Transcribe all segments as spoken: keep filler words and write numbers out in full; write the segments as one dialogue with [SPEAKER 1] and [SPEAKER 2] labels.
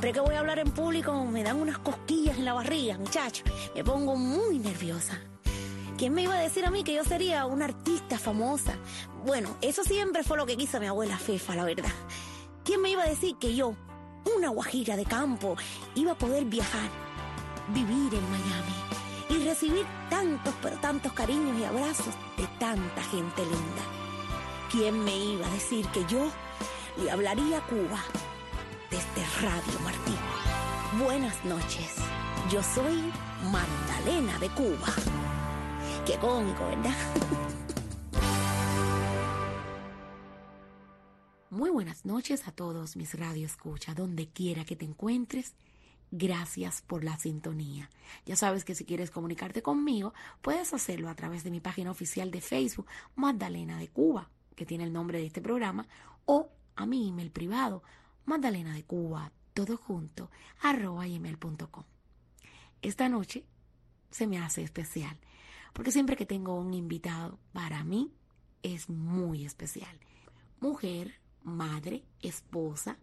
[SPEAKER 1] Siempre que voy a hablar en público me dan unas cosquillas en la barriga, muchacho. Me pongo muy nerviosa. ¿Quién me iba a decir a mí que yo sería una artista famosa? Bueno, eso siempre fue lo que quiso mi abuela Fefa, la verdad. ¿Quién me iba a decir que yo, una guajira de campo, iba a poder viajar, vivir en Miami y recibir tantos, pero tantos cariños y abrazos de tanta gente linda? ¿Quién me iba a decir que yo le hablaría a Cuba desde Radio Martí? Buenas noches, yo soy Magdalena de Cuba. Qué cómico, ¿verdad? Muy buenas noches a todos mis radioescuchas, donde quiera que te encuentres. Gracias por la sintonía. Ya sabes que si quieres comunicarte conmigo, puedes hacerlo a través de mi página oficial de Facebook, Magdalena de Cuba, que tiene el nombre de este programa, o a mi email privado, Magdalena de Cuba, todo junto, arroba gmail punto com. Esta noche se me hace especial, porque siempre que tengo un invitado, para mí es muy especial. Mujer, madre, esposa,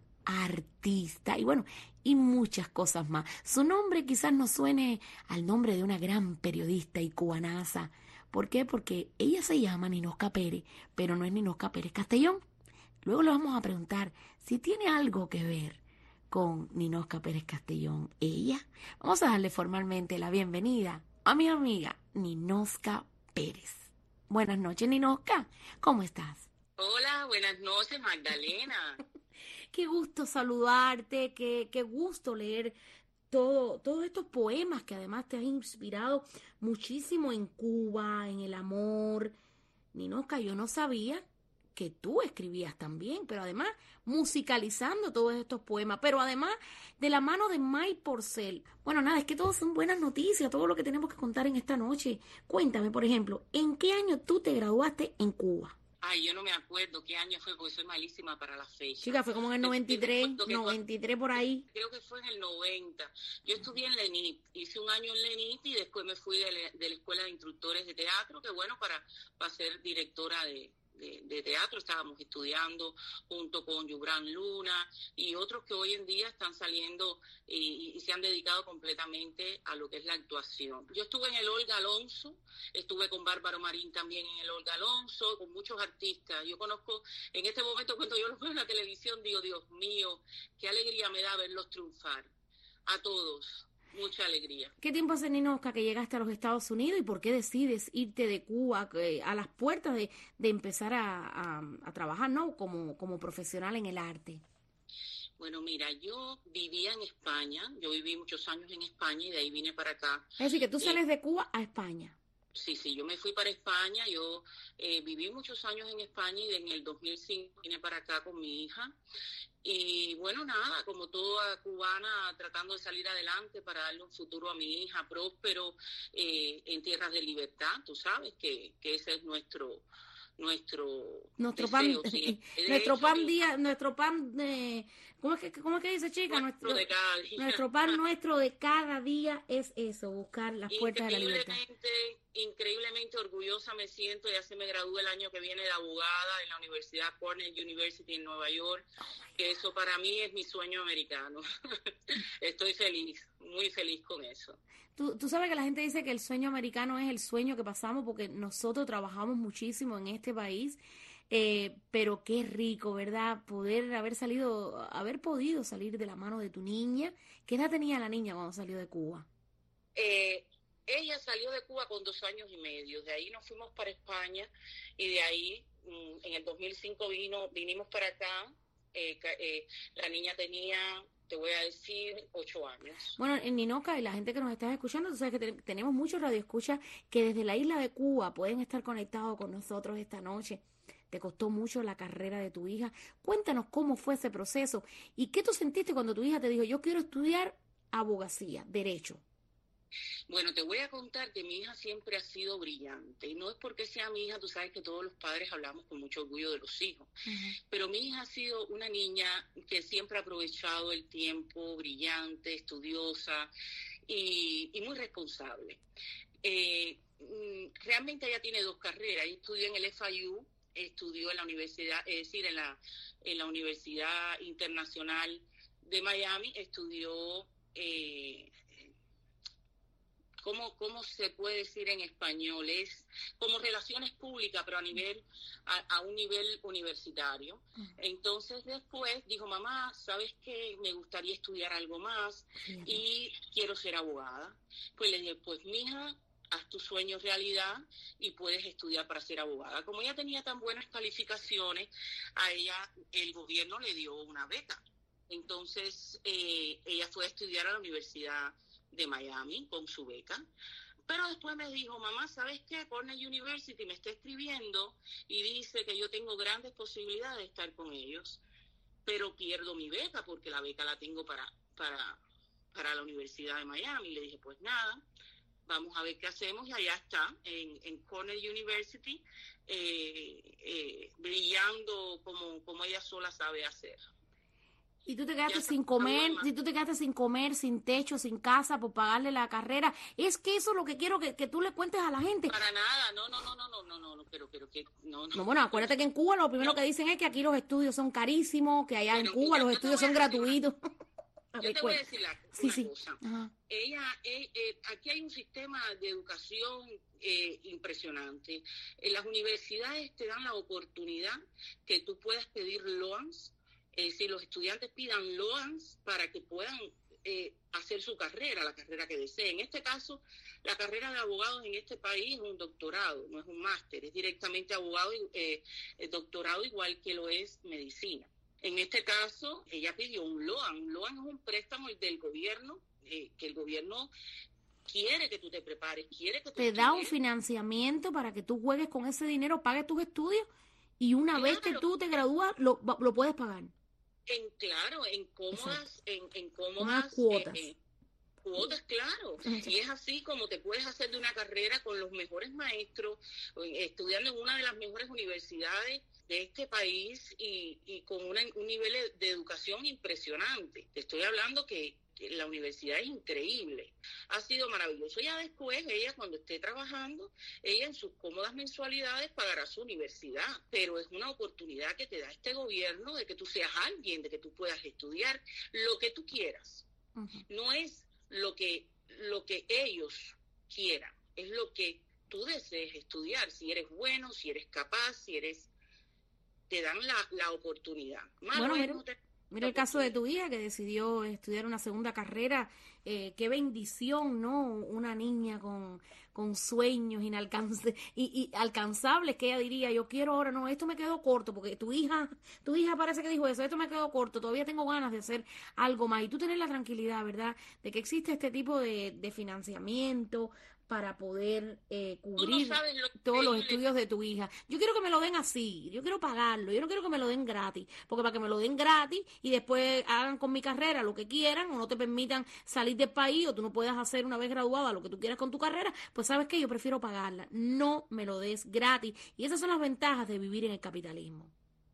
[SPEAKER 1] artista y bueno, y muchas cosas más. Su nombre quizás no suene al nombre de una gran periodista y cubanaza. ¿Por qué? Porque ella se llama Ninosca Pérez, pero no es Ninosca Pérez Castellón. Luego le vamos a preguntar si tiene algo que ver con Ninosca Pérez Castellón. Ella, vamos a darle formalmente la bienvenida a mi amiga Ninosca Pérez. Buenas noches, Ninosca. ¿Cómo estás?
[SPEAKER 2] Hola, buenas noches, Magdalena.
[SPEAKER 1] Qué gusto saludarte, qué, qué gusto leer todo, todos estos poemas que además te has inspirado muchísimo en Cuba, en el amor. Ninosca, yo no sabía que tú escribías también, pero además musicalizando todos estos poemas, pero además de la mano de May Porcel. Bueno, nada, es que todos son buenas noticias, todo lo que tenemos que contar en esta noche. Cuéntame, por ejemplo, ¿en qué año tú te graduaste en Cuba?
[SPEAKER 2] Ay, yo no me acuerdo qué año fue, porque soy malísima para las fechas.
[SPEAKER 1] Chica, fue como en el noventa y tres, noventa y tres por ahí.
[SPEAKER 2] Creo que fue en el noventa. Yo estudié en Lenit, hice un año en Lenit y después me fui de, de la Escuela de Instructores de Teatro, que bueno, para, para ser directora de... De, de teatro, estábamos estudiando junto con Yubran Luna y otros que hoy en día están saliendo y, y se han dedicado completamente a lo que es la actuación. Yo estuve en el Olga Alonso, estuve con Bárbaro Marín también en el Olga Alonso, con muchos artistas. Yo conozco, en este momento cuando yo los veo en la televisión, digo, Dios mío, qué alegría me da verlos triunfar, a todos. Mucha alegría.
[SPEAKER 1] ¿Qué tiempo hace, Ninosca, que llegaste a los Estados Unidos y por qué decides irte de Cuba eh, a las puertas de, de empezar a, a, a trabajar, ¿no? Como, como profesional en el arte?
[SPEAKER 2] Bueno, mira, yo vivía en España, yo viví muchos años en España y de ahí vine para acá.
[SPEAKER 1] Es decir, que tú sales eh, de Cuba a España.
[SPEAKER 2] Sí, sí, yo me fui para España, yo eh, viví muchos años en España y en el dos mil cinco vine para acá con mi hija. Y bueno, nada, como toda cubana, tratando de salir adelante para darle un futuro a mi hija próspero eh, en tierras de libertad. Tú sabes que, que ese es nuestro nuestro
[SPEAKER 1] nuestro
[SPEAKER 2] deseo,
[SPEAKER 1] pan
[SPEAKER 2] sí.
[SPEAKER 1] nuestro pan y, día nuestro pan de ¿cómo es que cómo es que dice, chica?
[SPEAKER 2] Nuestro,
[SPEAKER 1] nuestro,
[SPEAKER 2] de cada día.
[SPEAKER 1] Nuestro pan nuestro de cada día es eso, buscar las puertas de la libertad.
[SPEAKER 2] Increíblemente orgullosa me siento, ya se me gradúa el año que viene de abogada en la Universidad Cornell University en Nueva York, oh que eso para mí es mi sueño americano. Estoy feliz, muy feliz con eso.
[SPEAKER 1] Tú, tú sabes que la gente dice que el sueño americano es el sueño que pasamos porque nosotros trabajamos muchísimo en este país, eh, pero qué rico, ¿verdad? Poder haber salido, haber podido salir de la mano de tu niña. ¿Qué edad tenía la niña cuando salió de Cuba?
[SPEAKER 2] Eh, ella salió de Cuba con dos años y medio, de ahí nos fuimos para España y de ahí en el dos mil cinco vino, vinimos para acá, eh, eh, la niña tenía... te voy a decir, ocho años.
[SPEAKER 1] Bueno, en Ninosca y la gente que nos está escuchando, tú sabes que te, tenemos muchos radioescuchas que desde la isla de Cuba pueden estar conectados con nosotros esta noche. Te costó mucho la carrera de tu hija. Cuéntanos cómo fue ese proceso y qué tú sentiste cuando tu hija te dijo, yo quiero estudiar abogacía, derecho.
[SPEAKER 2] Bueno, te voy a contar que mi hija siempre ha sido brillante, y no es porque sea mi hija, tú sabes que todos los padres hablamos con mucho orgullo de los hijos, uh-huh. Pero mi hija ha sido una niña que siempre ha aprovechado el tiempo, brillante, estudiosa y, y muy responsable. Eh, realmente ella tiene dos carreras, ella estudió en el F I U, estudió en la universidad, es decir, en la, en la Universidad Internacional de Miami, estudió, eh, ¿cómo, ¿cómo se puede decir en español? Es como relaciones públicas, pero a nivel, a, a un nivel universitario. Entonces después dijo, mamá, ¿sabes qué? Me gustaría estudiar algo más y quiero ser abogada. Pues le dije, pues mija, haz tus sueños realidad y puedes estudiar para ser abogada. Como ella tenía tan buenas calificaciones, a ella el gobierno le dio una beca. Entonces eh, ella fue a estudiar a la Universidad de Miami con su beca. Pero después me dijo, mamá, ¿sabes qué? Cornell University me está escribiendo y dice que yo tengo grandes posibilidades de estar con ellos, pero pierdo mi beca porque la beca la tengo para, para, para la Universidad de Miami. Y le dije, pues nada, vamos a ver qué hacemos. Y allá está, en, en Cornell University, eh, eh, brillando como, como ella sola sabe hacer.
[SPEAKER 1] Y tú te quedaste sin comer, si tú te quedaste sin comer, sin techo, sin casa, por pagarle la carrera. Es que eso es lo que quiero que, que tú le cuentes a la gente.
[SPEAKER 2] Para nada, no, no, no, no, no, no, no, no, pero, pero que, no, no.
[SPEAKER 1] No, bueno, acuérdate que en Cuba lo primero
[SPEAKER 2] no.
[SPEAKER 1] que dicen es que aquí los estudios son carísimos, que allá pero en Cuba los estudios son gratuitos.
[SPEAKER 2] Yo te voy a decir la,
[SPEAKER 1] sí,
[SPEAKER 2] una
[SPEAKER 1] sí.
[SPEAKER 2] cosa.
[SPEAKER 1] Ajá.
[SPEAKER 2] Ella, eh, eh, aquí hay un sistema de educación eh, impresionante. En las universidades te dan la oportunidad que tú puedas pedir loans. Es decir, los estudiantes pidan loans para que puedan eh, hacer su carrera, la carrera que deseen. En este caso, la carrera de abogados en este país es un doctorado, no es un máster, es directamente abogado, eh, el doctorado igual que lo es medicina. En este caso, ella pidió un loan. Un loan es un préstamo del gobierno, eh, que el gobierno quiere que tú te prepares, quiere que tú
[SPEAKER 1] te
[SPEAKER 2] estudies.
[SPEAKER 1] Da un financiamiento para que tú juegues con ese dinero, pagues tus estudios y una claro. vez que tú te gradúas, lo, lo puedes pagar.
[SPEAKER 2] En, claro, en cómodas, en, en cómodas
[SPEAKER 1] unas cuotas.
[SPEAKER 2] Eh, eh, cuotas, claro. Y es así como te puedes hacer de una carrera con los mejores maestros, estudiando en una de las mejores universidades de este país y, y con una, un nivel de educación impresionante. Te estoy hablando que, que la universidad es increíble. Ha sido maravilloso. Ya después, ella cuando esté trabajando, ella en sus cómodas mensualidades pagará su universidad. Pero es una oportunidad que te da este gobierno de que tú seas alguien, de que tú puedas estudiar lo que tú quieras. Uh-huh. No es lo que, lo que ellos quieran, es lo que tú desees estudiar. Si eres bueno, si eres capaz, si eres... te dan la, la oportunidad. Malo
[SPEAKER 1] bueno, mira,
[SPEAKER 2] no te,
[SPEAKER 1] mira el caso de tu hija que decidió estudiar una segunda carrera. Eh, qué bendición, ¿no? Una niña con, con sueños inalcanzables y, y alcanzables, que ella diría, yo quiero ahora, no, esto me quedó corto, porque tu hija, tu hija parece que dijo eso, esto me quedó corto, todavía tengo ganas de hacer algo más. Y tú tenés la tranquilidad, ¿verdad?, de que existe este tipo de, de financiamiento para poder eh, cubrir no lo todos los estudios de tu hija. Yo quiero que me lo den así, yo quiero pagarlo, yo no quiero que me lo den gratis, porque para que me lo den gratis y después hagan con mi carrera lo que quieran o no te permitan salir del país o tú no puedas hacer una vez graduada lo que tú quieras con tu carrera, pues sabes que yo prefiero pagarla, no me lo des gratis. Y esas son las ventajas de vivir en el capitalismo.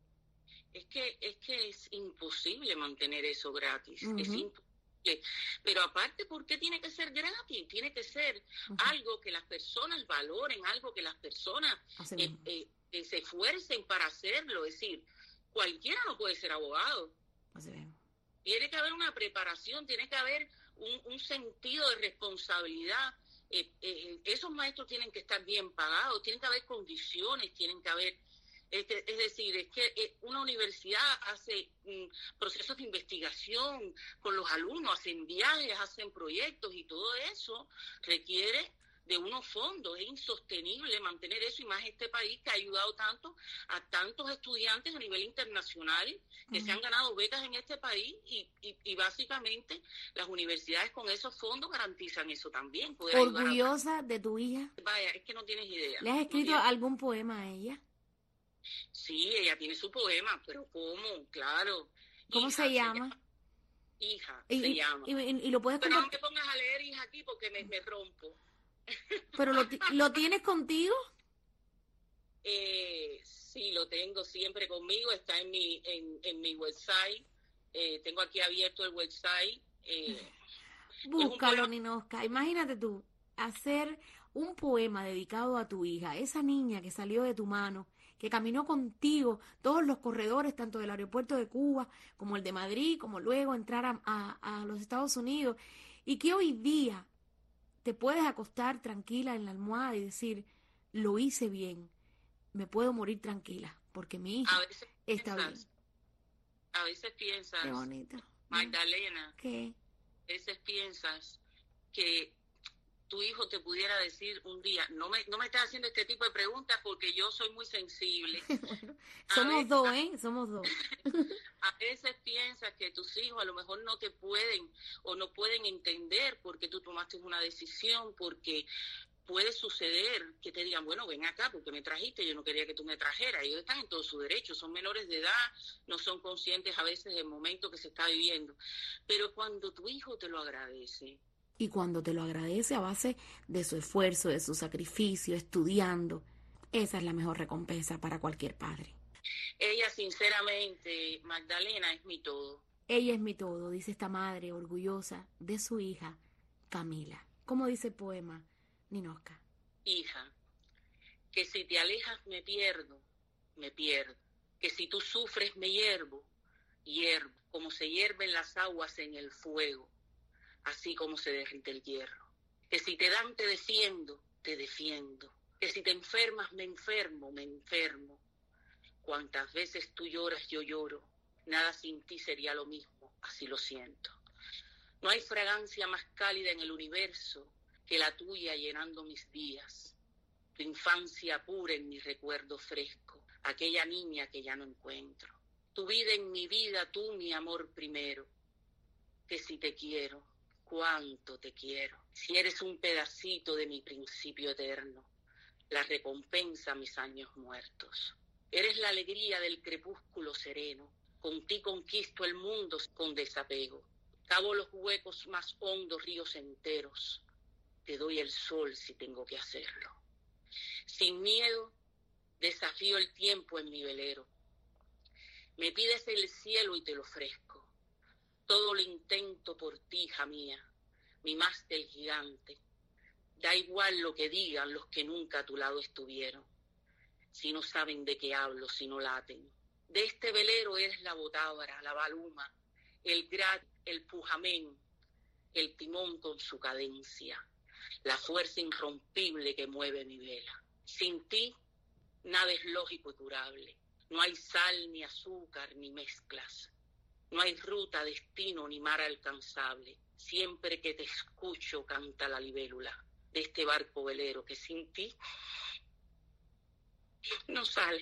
[SPEAKER 2] Es que es, que es imposible mantener eso gratis, uh-huh. Es imposible. Pero aparte, ¿por qué tiene que ser gratis? Tiene que ser uh-huh. algo que las personas valoren, algo que las personas eh, eh, eh, se esfuercen para hacerlo. Es decir, cualquiera no puede ser abogado. Tiene que haber una preparación, tiene que haber un, un sentido de responsabilidad. Eh, eh, esos maestros tienen que estar bien pagados, tienen que haber condiciones, tienen que haber... Este, es decir, es que una universidad hace um, procesos de investigación con los alumnos, hacen viajes, hacen proyectos y todo eso requiere de unos fondos. Es insostenible mantener eso y más este país que ha ayudado tanto a tantos estudiantes a nivel internacional que uh-huh. se han ganado becas en este país y, y, y básicamente las universidades con esos fondos garantizan eso también. Poder
[SPEAKER 1] ¿Orgullosa a... de tu hija?
[SPEAKER 2] Vaya, es que no tienes idea.
[SPEAKER 1] ¿Le has escrito
[SPEAKER 2] no
[SPEAKER 1] algún poema a ella?
[SPEAKER 2] Sí, ella tiene su poema, pero ¿cómo? Claro.
[SPEAKER 1] ¿Cómo hija, se llama?
[SPEAKER 2] Se, hija,
[SPEAKER 1] y,
[SPEAKER 2] se
[SPEAKER 1] y,
[SPEAKER 2] llama.
[SPEAKER 1] Y, y, y lo puedes
[SPEAKER 2] pero compartir. No me pongas a leer hija aquí porque me, me rompo.
[SPEAKER 1] ¿Pero lo, lo tienes contigo?
[SPEAKER 2] Eh, sí, lo tengo siempre conmigo, está en mi, en, en mi website. Eh, tengo aquí abierto el website. Eh,
[SPEAKER 1] Búscalo, Ninoska. Imagínate tú, hacer... un poema dedicado a tu hija, esa niña que salió de tu mano, que caminó contigo todos los corredores, tanto del aeropuerto de Cuba como el de Madrid, como luego entrar a, a, a los Estados Unidos, y que hoy día te puedes acostar tranquila en la almohada y decir, lo hice bien, me puedo morir tranquila, porque mi hija
[SPEAKER 2] a veces
[SPEAKER 1] está
[SPEAKER 2] piensas,
[SPEAKER 1] bien.
[SPEAKER 2] A veces piensas,
[SPEAKER 1] Qué bonito.
[SPEAKER 2] Magdalena,
[SPEAKER 1] ¿Qué?
[SPEAKER 2] a veces piensas que tu hijo te pudiera decir un día, no me, no me estás haciendo este tipo de preguntas porque yo soy muy sensible.
[SPEAKER 1] Bueno,
[SPEAKER 2] A
[SPEAKER 1] somos
[SPEAKER 2] veces,
[SPEAKER 1] dos, ¿eh? Somos dos.
[SPEAKER 2] a veces piensas que tus hijos a lo mejor no te pueden o no pueden entender porque tú tomaste una decisión, porque puede suceder que te digan, bueno, ven acá porque me trajiste, yo no quería que tú me trajeras. Ellos están en todo su derecho, son menores de edad, no son conscientes a veces del momento que se está viviendo. Pero cuando tu hijo te lo agradece,
[SPEAKER 1] Y cuando te lo agradece a base de su esfuerzo, de su sacrificio, estudiando, esa es la mejor recompensa para cualquier padre.
[SPEAKER 2] ella sinceramente, Magdalena, es mi todo.
[SPEAKER 1] Ella es mi todo, dice esta madre orgullosa de su hija, Camila. ¿Cómo dice el poema, Ninoska?
[SPEAKER 2] Hija, que si te alejas me pierdo, me pierdo. Que si tú sufres me hiervo, hiervo. Como se hierven las aguas en el fuego, así como se derrite el hierro. Que si te dan te defiendo, te defiendo. Que si te enfermas me enfermo, me enfermo. Cuantas veces tú lloras yo lloro, nada sin ti sería lo mismo, así lo siento. No hay fragancia más cálida en el universo que la tuya llenando mis días. Tu infancia pura en mi recuerdo fresco, aquella niña que ya no encuentro. Tu vida en mi vida, tú mi amor primero. Que si te quiero, cuánto te quiero. Si eres un pedacito de mi principio eterno, la recompensa a mis años muertos. Eres la alegría del crepúsculo sereno. Con ti conquisto el mundo con desapego. Cavo los huecos más hondos ríos enteros. Te doy el sol si tengo que hacerlo. Sin miedo, desafío el tiempo en mi velero. Me pides el cielo y te lo ofrezco. Todo lo intento por ti, hija mía, mi mástil gigante. Da igual lo que digan los que nunca a tu lado estuvieron. Si no saben de qué hablo, si no laten. De este velero eres la botabra, la baluma, el grat, el pujamén, el timón con su cadencia, la fuerza irrompible que mueve mi vela. Sin ti, nada es lógico y curable. No hay sal, ni azúcar, ni mezclas. No hay ruta, destino, ni mar alcanzable. Siempre que te escucho canta la libélula de este barco velero que sin ti no sale.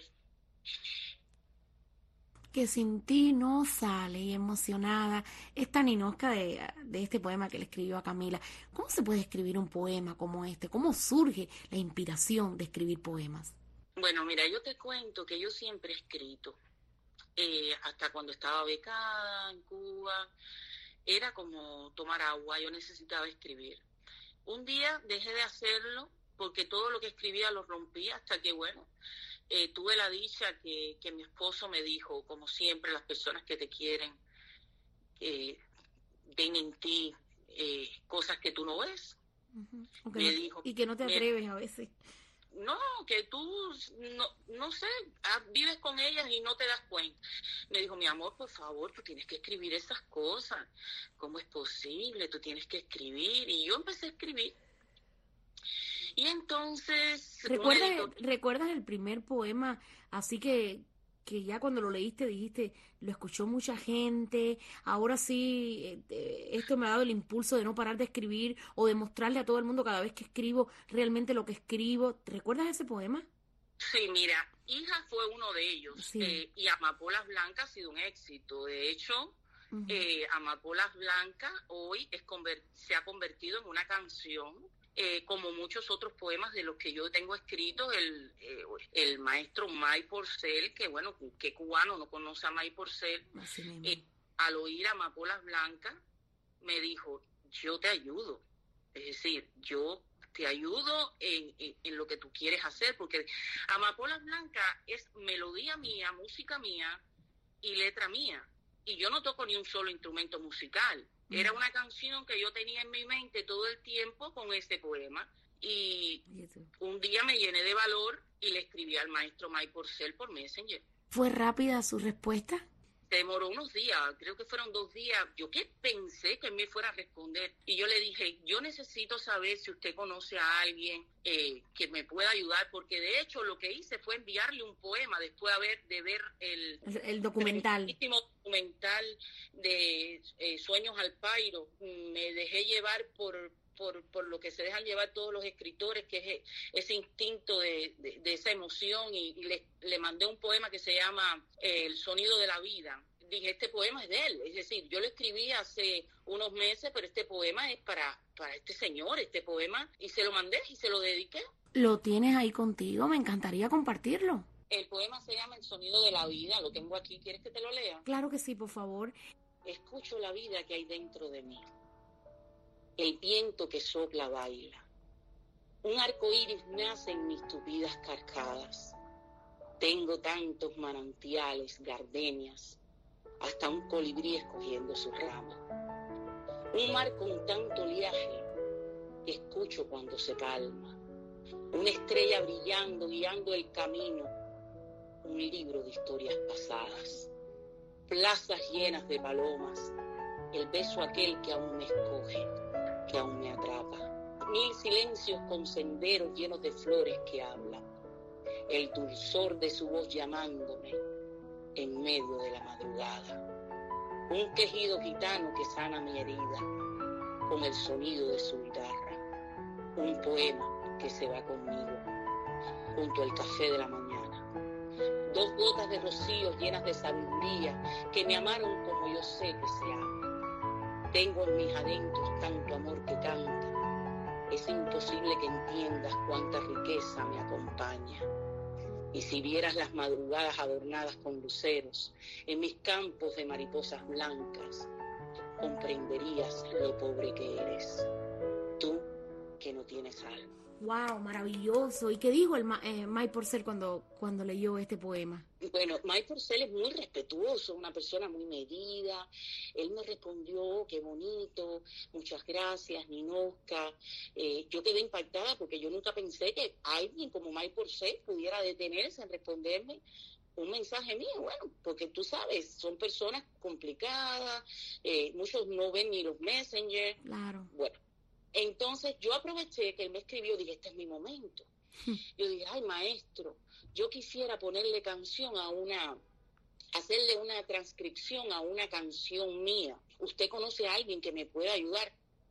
[SPEAKER 1] Que sin ti no sale, y emocionada esta Ninoska de, de este poema que le escribió a Camila. ¿Cómo se puede escribir un poema como este? ¿Cómo surge la inspiración de escribir poemas?
[SPEAKER 2] Bueno, mira, yo te cuento que yo siempre he escrito, eh, hasta cuando estaba becada en Cuba, era como tomar agua, yo necesitaba escribir. Un día dejé de hacerlo porque todo lo que escribía lo rompía hasta que, bueno, eh, tuve la dicha que, que mi esposo me dijo, como siempre, las personas que te quieren eh, ven en ti eh, cosas que tú no ves.
[SPEAKER 1] Uh-huh.
[SPEAKER 2] Me
[SPEAKER 1] no,
[SPEAKER 2] dijo,
[SPEAKER 1] y que no te atreves me, a veces.
[SPEAKER 2] No, que tú, no, no sé, vives con ellas y no te das cuenta. Me dijo, mi amor, por favor, tú tienes que escribir esas cosas. ¿Cómo es posible? Tú tienes que escribir. Y yo empecé a escribir. Y entonces...
[SPEAKER 1] ¿Recuerdas, editor... ¿Recuerdas el primer poema? Así que, que ya cuando lo leíste dijiste, lo escuchó mucha gente, ahora sí, eh, esto me ha dado el impulso de no parar de escribir o de mostrarle a todo el mundo cada vez que escribo realmente lo que escribo. ¿Recuerdas ese poema?
[SPEAKER 2] Sí, mira, Hija fue uno de ellos, sí. eh, y Amapolas Blancas ha sido un éxito. De hecho, uh-huh. eh, Amapolas Blancas hoy es conver- se ha convertido en una canción, eh, como muchos otros poemas de los que yo tengo escritos. El, eh, el maestro May Porcel, que bueno, que cubano no conoce a May Porcel, eh, al oír Amapolas Blancas me dijo, yo te ayudo, es decir, yo te ayudo en, en, en lo que tú quieres hacer, porque Amapolas Blancas es melodía mía, música mía y letra mía, y yo no toco ni un solo instrumento musical. Era una canción que yo tenía en mi mente todo el tiempo con ese poema, y un día me llené de valor y le escribí al maestro Mike Porcel por Messenger.
[SPEAKER 1] ¿Fue rápida su respuesta?
[SPEAKER 2] Se demoró unos días, creo que fueron dos días. Yo que pensé que él me fuera a responder. Y yo le dije, yo necesito saber si usted conoce a alguien eh, que me pueda ayudar, porque de hecho lo que hice fue enviarle un poema después de, haber, de ver el,
[SPEAKER 1] el, el documental.
[SPEAKER 2] El último documental de eh, Sueños al Pairo. Me dejé llevar por... Por, por lo que se dejan llevar todos los escritores, que es ese instinto de, de, de esa emoción, y, y le, le mandé un poema que se llama eh, El sonido de la vida. Dije, este poema es de él, es decir, yo lo escribí hace unos meses, pero este poema es para, para este señor, este poema, y se lo mandé y se lo dediqué.
[SPEAKER 1] ¿Lo tienes ahí contigo? Me encantaría compartirlo.
[SPEAKER 2] El poema se llama El sonido de la vida, lo tengo aquí, ¿quieres que te lo lea?
[SPEAKER 1] Claro que sí, por favor.
[SPEAKER 2] Escucho la vida que hay dentro de mí. El viento que sopla baila. Un arco iris nace en mis tupidas cascadas. Tengo tantos manantiales, gardenias, hasta un colibrí escogiendo su rama. Un mar con tanto oleaje, escucho cuando se calma. Una estrella brillando, guiando el camino. Un libro de historias pasadas. Plazas llenas de palomas. El beso aquel que aún me escoge, que aún me atrapa. Mil silencios con senderos llenos de flores que hablan. El dulzor de su voz llamándome en medio de la madrugada. Un quejido gitano que sana mi herida con el sonido de su guitarra. Un poema que se va conmigo junto al café de la mañana. Dos gotas de rocío llenas de sabiduría que me amaron como yo sé que se ama. Tengo en mis adentros tanto amor que canta. Es imposible que entiendas cuánta riqueza me acompaña. Y si vieras las madrugadas adornadas con luceros en mis campos de mariposas blancas, comprenderías lo pobre que eres. Tú que no tienes alma.
[SPEAKER 1] Wow, maravilloso. ¿Y qué dijo el eh, Mike Porcel cuando, cuando leyó este poema?
[SPEAKER 2] Bueno, Mike Porcel es muy respetuoso, una persona muy medida. Él me respondió, qué bonito, muchas gracias, Ninoska. Eh, yo quedé impactada porque yo nunca pensé que alguien como Mike Porcel pudiera detenerse en responderme un mensaje mío. Bueno, porque tú sabes, son personas complicadas, eh, muchos no ven ni los Messenger.
[SPEAKER 1] Claro.
[SPEAKER 2] Bueno. Entonces yo aproveché que él me escribió, dije, este es mi momento. Yo dije, ay, maestro, yo quisiera ponerle canción a una, hacerle una transcripción a una canción mía. ¿Usted conoce a alguien que me pueda ayudar?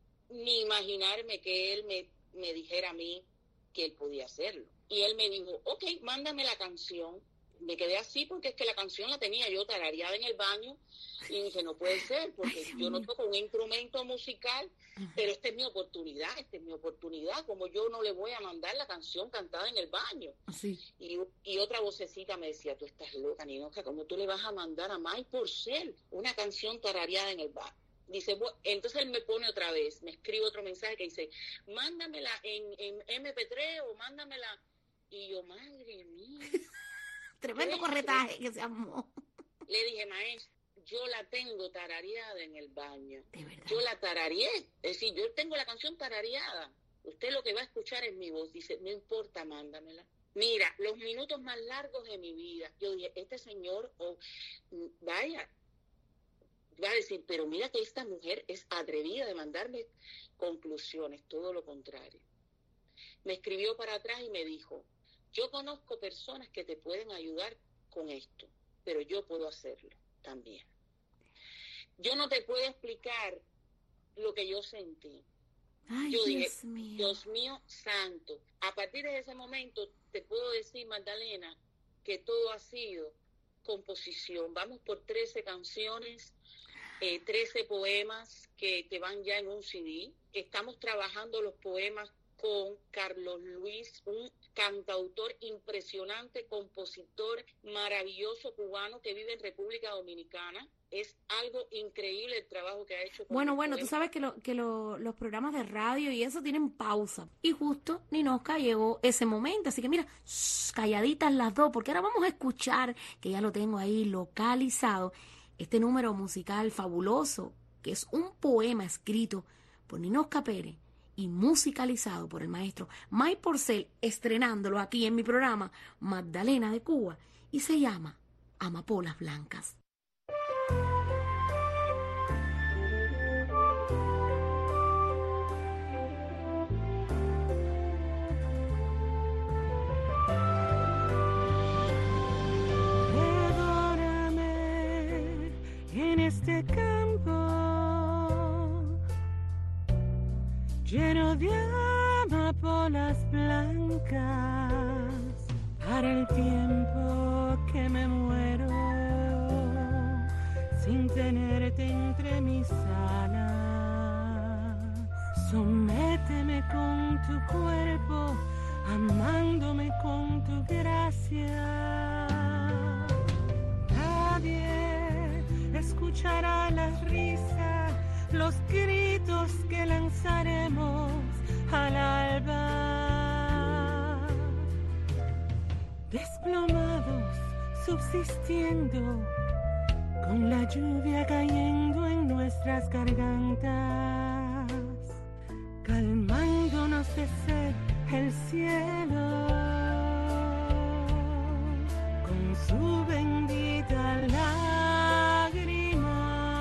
[SPEAKER 2] Ni imaginarme que él me, me dijera a mí que él podía hacerlo. Y él me dijo, ok, mándame la canción. Me quedé así porque es que la canción la tenía yo tarareada en el baño y dije, no puede ser, porque yo no toco un instrumento musical, pero esta es mi oportunidad, esta es mi oportunidad, como yo no le voy a mandar la canción cantada en el baño.
[SPEAKER 1] Sí.
[SPEAKER 2] Y, y otra vocecita me decía, tú estás loca, Ninoska, ¿cómo tú le vas a mandar a Mike Porcel una canción tarareada en el baño? Dice, bueno, entonces él me pone otra vez, me escribe otro mensaje que dice, mándamela en, en eme pe tres o mándamela, y yo, madre mía.
[SPEAKER 1] Tremendo corretaje que se armó.
[SPEAKER 2] Le dije, maestro, yo la tengo tarareada en el baño.
[SPEAKER 1] De verdad.
[SPEAKER 2] Yo la tarareé. Es decir, yo tengo la canción tarareada. Usted lo que va a escuchar es mi voz. Dice, no importa, mándamela. Mira, los minutos más largos de mi vida. Yo dije, este señor, oh, vaya, va a decir, pero mira que esta mujer es atrevida de mandarme conclusiones. Todo lo contrario. Me escribió para atrás y me dijo, yo conozco personas que te pueden ayudar con esto, pero yo puedo hacerlo también. Yo no te puedo explicar lo que yo sentí.
[SPEAKER 1] Ay,
[SPEAKER 2] yo
[SPEAKER 1] Dios
[SPEAKER 2] dije,
[SPEAKER 1] mío.
[SPEAKER 2] Dios mío santo. A partir de ese momento te puedo decir, Magdalena, que todo ha sido composición. Vamos por trece canciones, eh, trece poemas que, que van ya en un ce de. Estamos trabajando los poemas con Carlos Luis, un cantautor impresionante, compositor maravilloso cubano que vive en República Dominicana. Es algo increíble el trabajo que ha hecho. Con
[SPEAKER 1] Bueno, bueno, tú sabes que, lo, que lo, los programas de radio y eso tienen pausa. Y justo Ninoska llegó ese momento. Así que mira, shh, calladitas las dos, porque ahora vamos a escuchar, que ya lo tengo ahí localizado, este número musical fabuloso, que es un poema escrito por Ninoska Pérez y musicalizado por el maestro Mike Porcel, estrenándolo aquí en mi programa Magdalena de Cuba, y se llama Amapolas Blancas.
[SPEAKER 3] Devórame en este campo lleno de amapolas blancas, para el tiempo que me muero sin tenerte entre mis alas. Sométeme con tu cuerpo, amándome con tu gracia. Nadie escuchará la risa, los gritos que lanzaremos al alba, desplomados, subsistiendo, con la lluvia cayendo en nuestras gargantas, calmándonos de sed el cielo con su bendita lágrima.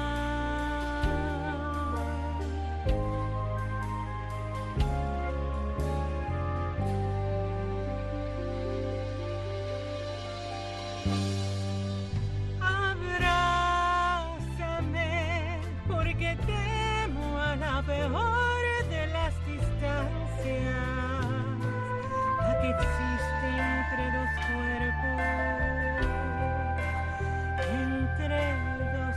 [SPEAKER 3] Abrázame, porque temo a la peor de las distancias, la que existe entre dos cuerpos, entre dos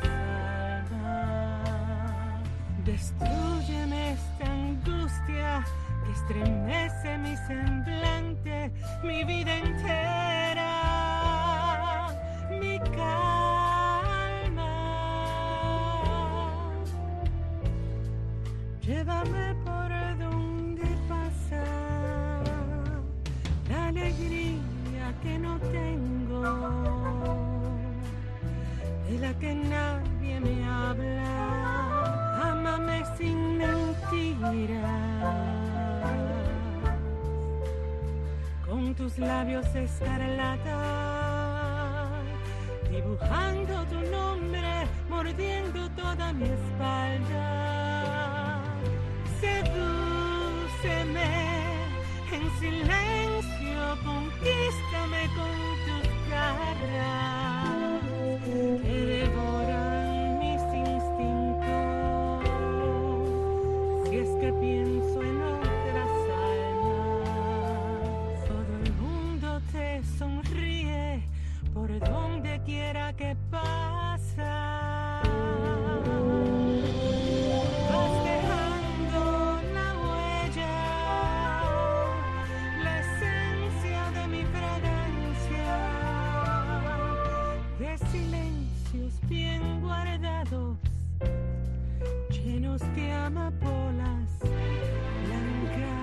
[SPEAKER 3] almas. Destrúyeme esta angustia que estremece mi semblante, mi vida entera, mi calma. Llévame por donde pasa la alegría que no tengo, de la que nadie me habla. Ámame sin mentiras, con tus labios escarlata, dibujando tu nombre, mordiendo toda mi espalda. Sedúceme en silencio, conquístame con tus garras que devoran mis instintos. Si es que pienso en otras almas, todo el mundo te sonríe por donde quiera que pasa. Vas dejando la huella, la esencia de mi fragancia, de silencios bien guardados, llenos de amapolas blancas.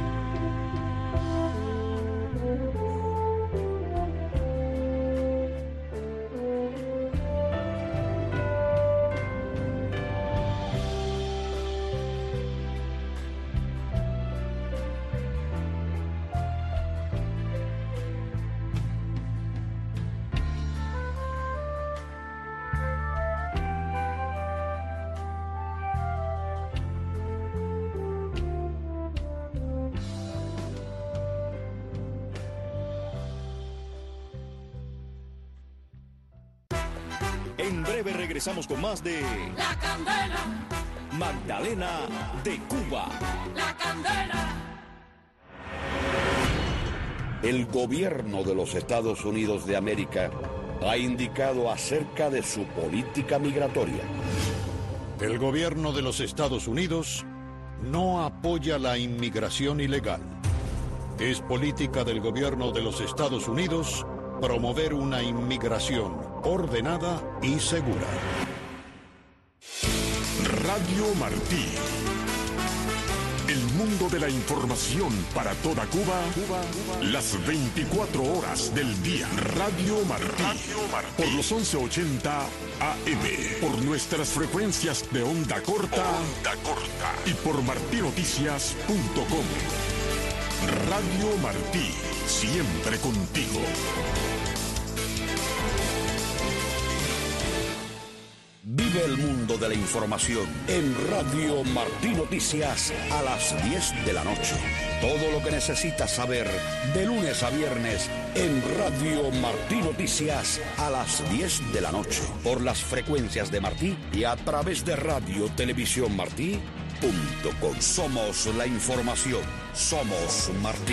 [SPEAKER 4] En breve regresamos con más de
[SPEAKER 5] La Candela,
[SPEAKER 4] Magdalena de Cuba.
[SPEAKER 5] La Candela.
[SPEAKER 6] El gobierno de los Estados Unidos de América ha indicado acerca de su política migratoria.
[SPEAKER 7] El gobierno de los Estados Unidos no apoya la inmigración ilegal. Es política del gobierno de los Estados Unidos promover una inmigración ordenada y segura.
[SPEAKER 8] Radio Martí. El mundo de la información para toda Cuba, Cuba, Cuba. Las veinticuatro horas del día. Radio Martí. Radio Martí. Por los once ochenta A M. Por nuestras frecuencias de onda corta. Onda corta. Y por martí noticias punto com. Radio Martí. Siempre contigo.
[SPEAKER 6] Vive el mundo de la información en Radio Martí Noticias a las diez de la noche. Todo lo que necesitas saber de lunes a viernes en Radio Martí Noticias a las diez de la noche. Por las frecuencias de Martí y a través de Radio Televisión Martí punto com. Somos la información. Somos Martí.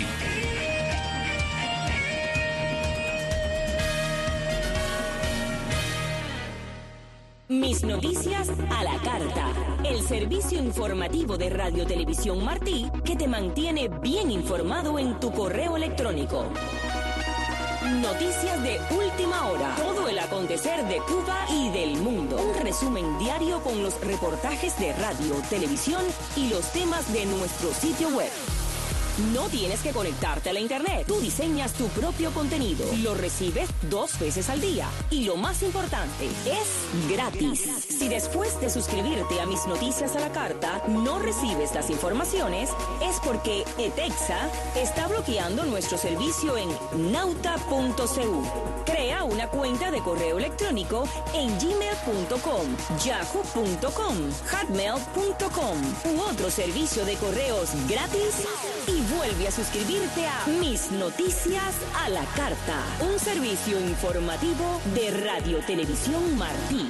[SPEAKER 9] Mis noticias a la carta. El servicio informativo de Radio Televisión Martí que te mantiene bien informado en tu correo electrónico. Noticias de última hora. Todo el acontecer de Cuba y del mundo. Un resumen diario con los reportajes de radio, televisión y los temas de nuestro sitio web. No tienes que conectarte a la internet. Tú diseñas tu propio contenido. Lo recibes dos veces al día. Y lo más importante, es gratis. Si después de suscribirte a Mis Noticias a la Carta no recibes las informaciones, es porque ETEXA está bloqueando nuestro servicio en nauta punto c u. Crea una cuenta de correo electrónico en gmail punto com, yahoo punto com, hotmail punto com u otro servicio de correos gratis y vuelve a suscribirte a Mis Noticias a la Carta, un servicio informativo de Radio Televisión Martí.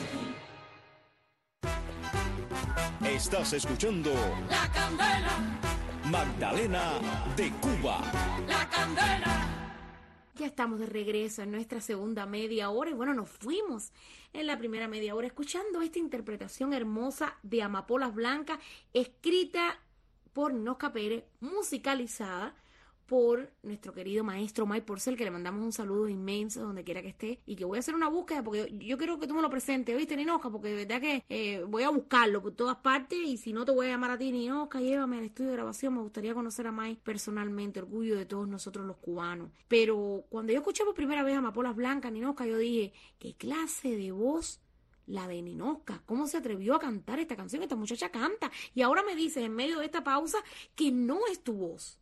[SPEAKER 4] Estás escuchando
[SPEAKER 5] La Candela,
[SPEAKER 4] Magdalena de Cuba.
[SPEAKER 5] La Candela.
[SPEAKER 1] Ya estamos de regreso en nuestra segunda media hora y bueno, nos fuimos en la primera media hora escuchando esta interpretación hermosa de Amapolas Blancas, escrita por Ninosca Pérez, musicalizada por nuestro querido maestro Mike Porcel, que le mandamos un saludo inmenso donde quiera que esté, y que voy a hacer una búsqueda porque yo, yo quiero que tú me lo presentes, ¿viste, Ninosca? Porque de verdad que eh, voy a buscarlo por todas partes, y si no te voy a llamar a ti, Ninosca, llévame al estudio de grabación. Me gustaría conocer a Mike personalmente, orgullo de todos nosotros los cubanos. Pero cuando yo escuché por primera vez a Amapolas Blancas, Ninosca, yo dije, ¿qué clase de voz la de Ninosca? ¿Cómo se atrevió a cantar esta canción? Esta muchacha canta. Y ahora me dices en medio de esta pausa que no es tu voz.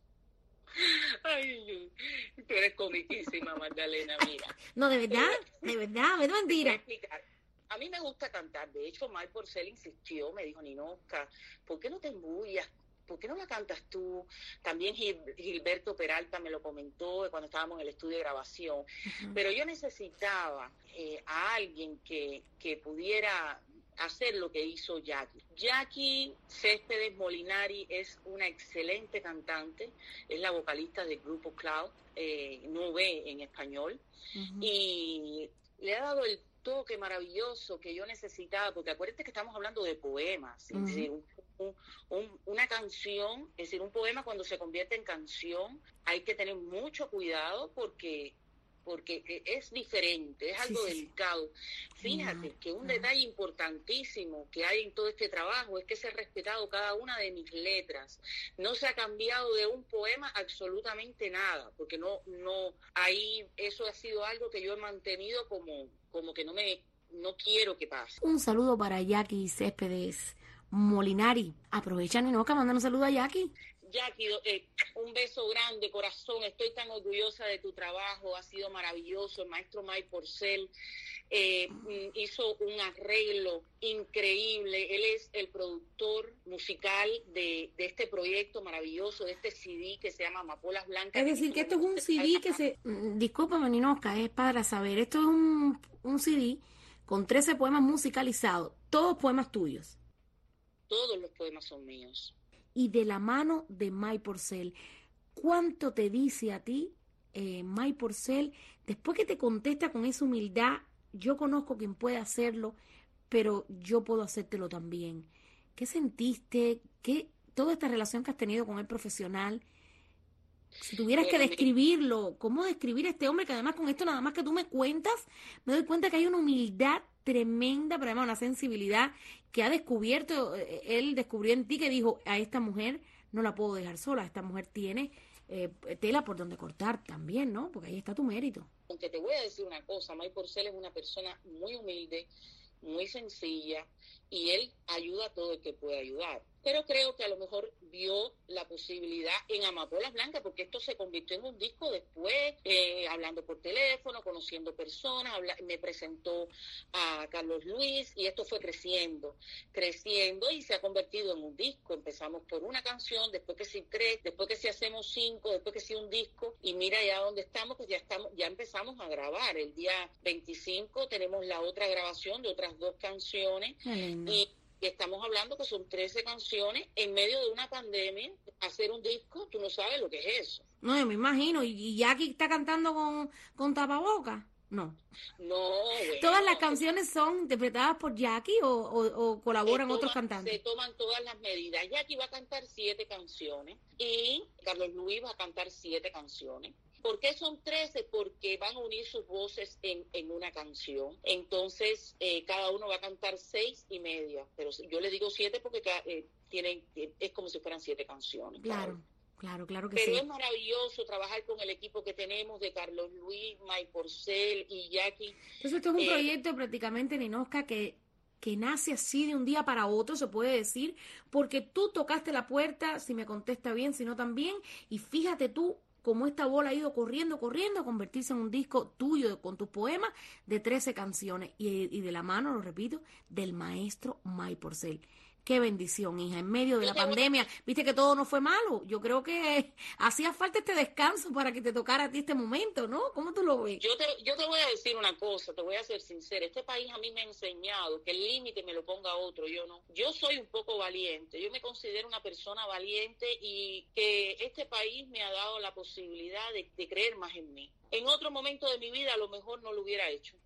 [SPEAKER 2] Ay, tú eres comiquísima, Magdalena, mira.
[SPEAKER 1] No, de verdad, de verdad, es mentira.
[SPEAKER 2] A mí me gusta cantar. De hecho, Mike Porcel insistió, me dijo, Ninosca, ¿por qué no te embullas? ¿Por qué no la cantas tú? También Gil, Gilberto Peralta me lo comentó cuando estábamos en el estudio de grabación. Uh-huh. Pero yo necesitaba eh, a alguien que, que pudiera hacer lo que hizo Jackie. Jackie Céspedes Molinari es una excelente cantante, es la vocalista del grupo Cloud, eh, Nube en español, uh-huh. y le ha dado el toque maravilloso que yo necesitaba, porque acuérdate que estamos hablando de poemas, uh-huh. es decir, un, un, un, una canción, es decir, un poema cuando se convierte en canción, hay que tener mucho cuidado porque porque es diferente, es algo sí, sí, delicado. Fíjate no, que un no. detalle importantísimo que hay en todo este trabajo es que se ha respetado cada una de mis letras. No se ha cambiado de un poema absolutamente nada, porque no, no, ahí eso ha sido algo que yo he mantenido como, como que no me, no quiero que pase.
[SPEAKER 1] Un saludo para Jackie Céspedes Molinari. Aprovecha, Ninosca, mandan un saludo a Jackie.
[SPEAKER 2] Jackie, eh, un beso grande, corazón, estoy tan orgullosa de tu trabajo, ha sido maravilloso. El maestro Mike Porcel eh, hizo un arreglo increíble, él es el productor musical de, de este proyecto maravilloso, de este C D que se llama Amapolas Blancas.
[SPEAKER 1] Es decir, que esto es un C D que se... Discúlpame, Ninosca, es para saber, esto es un, un C D con trece poemas musicalizados, todos poemas tuyos.
[SPEAKER 2] Todos los poemas son míos.
[SPEAKER 1] Y de la mano de Mike Porcel. ¿Cuánto te dice a ti, eh, Mike Porcel, después que te contesta con esa humildad, yo conozco quien puede hacerlo, pero yo puedo hacértelo también? ¿Qué sentiste? ¿Qué, toda esta relación que has tenido con el profesional? Si tuvieras que describirlo, ¿cómo describir a este hombre que además con esto nada más que tú me cuentas, me doy cuenta que hay una humildad tremenda, pero además una sensibilidad que ha descubierto, él descubrió en ti, que dijo, a esta mujer no la puedo dejar sola. Esta mujer tiene eh, tela por donde cortar también, ¿no? Porque ahí está tu mérito.
[SPEAKER 2] Aunque te voy a decir una cosa, May Porcel es una persona muy humilde, muy sencilla, y él ayuda a todo el que puede ayudar. Pero creo que a lo mejor vio la posibilidad en Amapolas Blancas, porque esto se convirtió en un disco después, eh, hablando por teléfono, conociendo personas, habla, me presentó a Carlos Luis, y esto fue creciendo, creciendo, y se ha convertido en un disco. Empezamos por una canción, después que si tres, después que si hacemos cinco, después que si un disco, y mira ya dónde estamos, pues ya estamos, ya empezamos a grabar. El día veinticinco tenemos la otra grabación de otras dos canciones,
[SPEAKER 1] Mm.
[SPEAKER 2] y Y estamos hablando que son trece canciones en medio de una pandemia. Hacer un disco, tú no sabes lo que es eso.
[SPEAKER 1] No, yo me imagino. ¿Y, y Jackie está cantando con, con tapabocas? No.
[SPEAKER 2] No, bueno,
[SPEAKER 1] ¿Todas las canciones son interpretadas por Jackie o, o, o colaboran
[SPEAKER 2] toman,
[SPEAKER 1] otros cantantes?
[SPEAKER 2] Se toman todas las medidas. Jackie va a cantar siete canciones y Carlos Luis va a cantar siete canciones. ¿Por qué son trece? Porque van a unir sus voces en, en una canción. Entonces, eh, cada uno va a cantar seis y media. Pero yo le digo siete porque eh, tienen, eh, es como si fueran siete canciones.
[SPEAKER 1] Claro,
[SPEAKER 2] claro,
[SPEAKER 1] claro, claro que
[SPEAKER 2] Pero
[SPEAKER 1] sí.
[SPEAKER 2] es maravilloso trabajar con el equipo que tenemos de Carlos Luis, May Porcel y Jackie.
[SPEAKER 1] Entonces, esto es un
[SPEAKER 2] eh,
[SPEAKER 1] proyecto prácticamente, Ninosca, que... que nace así de un día para otro, se puede decir, porque tú tocaste la puerta, si me contesta bien, si no también, y fíjate tú cómo esta bola ha ido corriendo, corriendo, a convertirse en un disco tuyo con tus poemas de trece canciones, y, y de la mano, lo repito, del maestro May Porcel. Qué bendición, hija, en medio de la pandemia, viste que todo no fue malo. Yo creo que hacía falta este descanso para que te tocara a ti este momento, ¿no? ¿Cómo tú lo ves?
[SPEAKER 2] Yo te, yo te voy a decir una cosa, te voy a ser sincera. Este país a mí me ha enseñado que el límite me lo ponga otro, yo no. Yo soy un poco valiente, yo me considero una persona valiente y que este país me ha dado la posibilidad de, de creer más en mí. En otro momento de mi vida a lo mejor no lo hubiera hecho,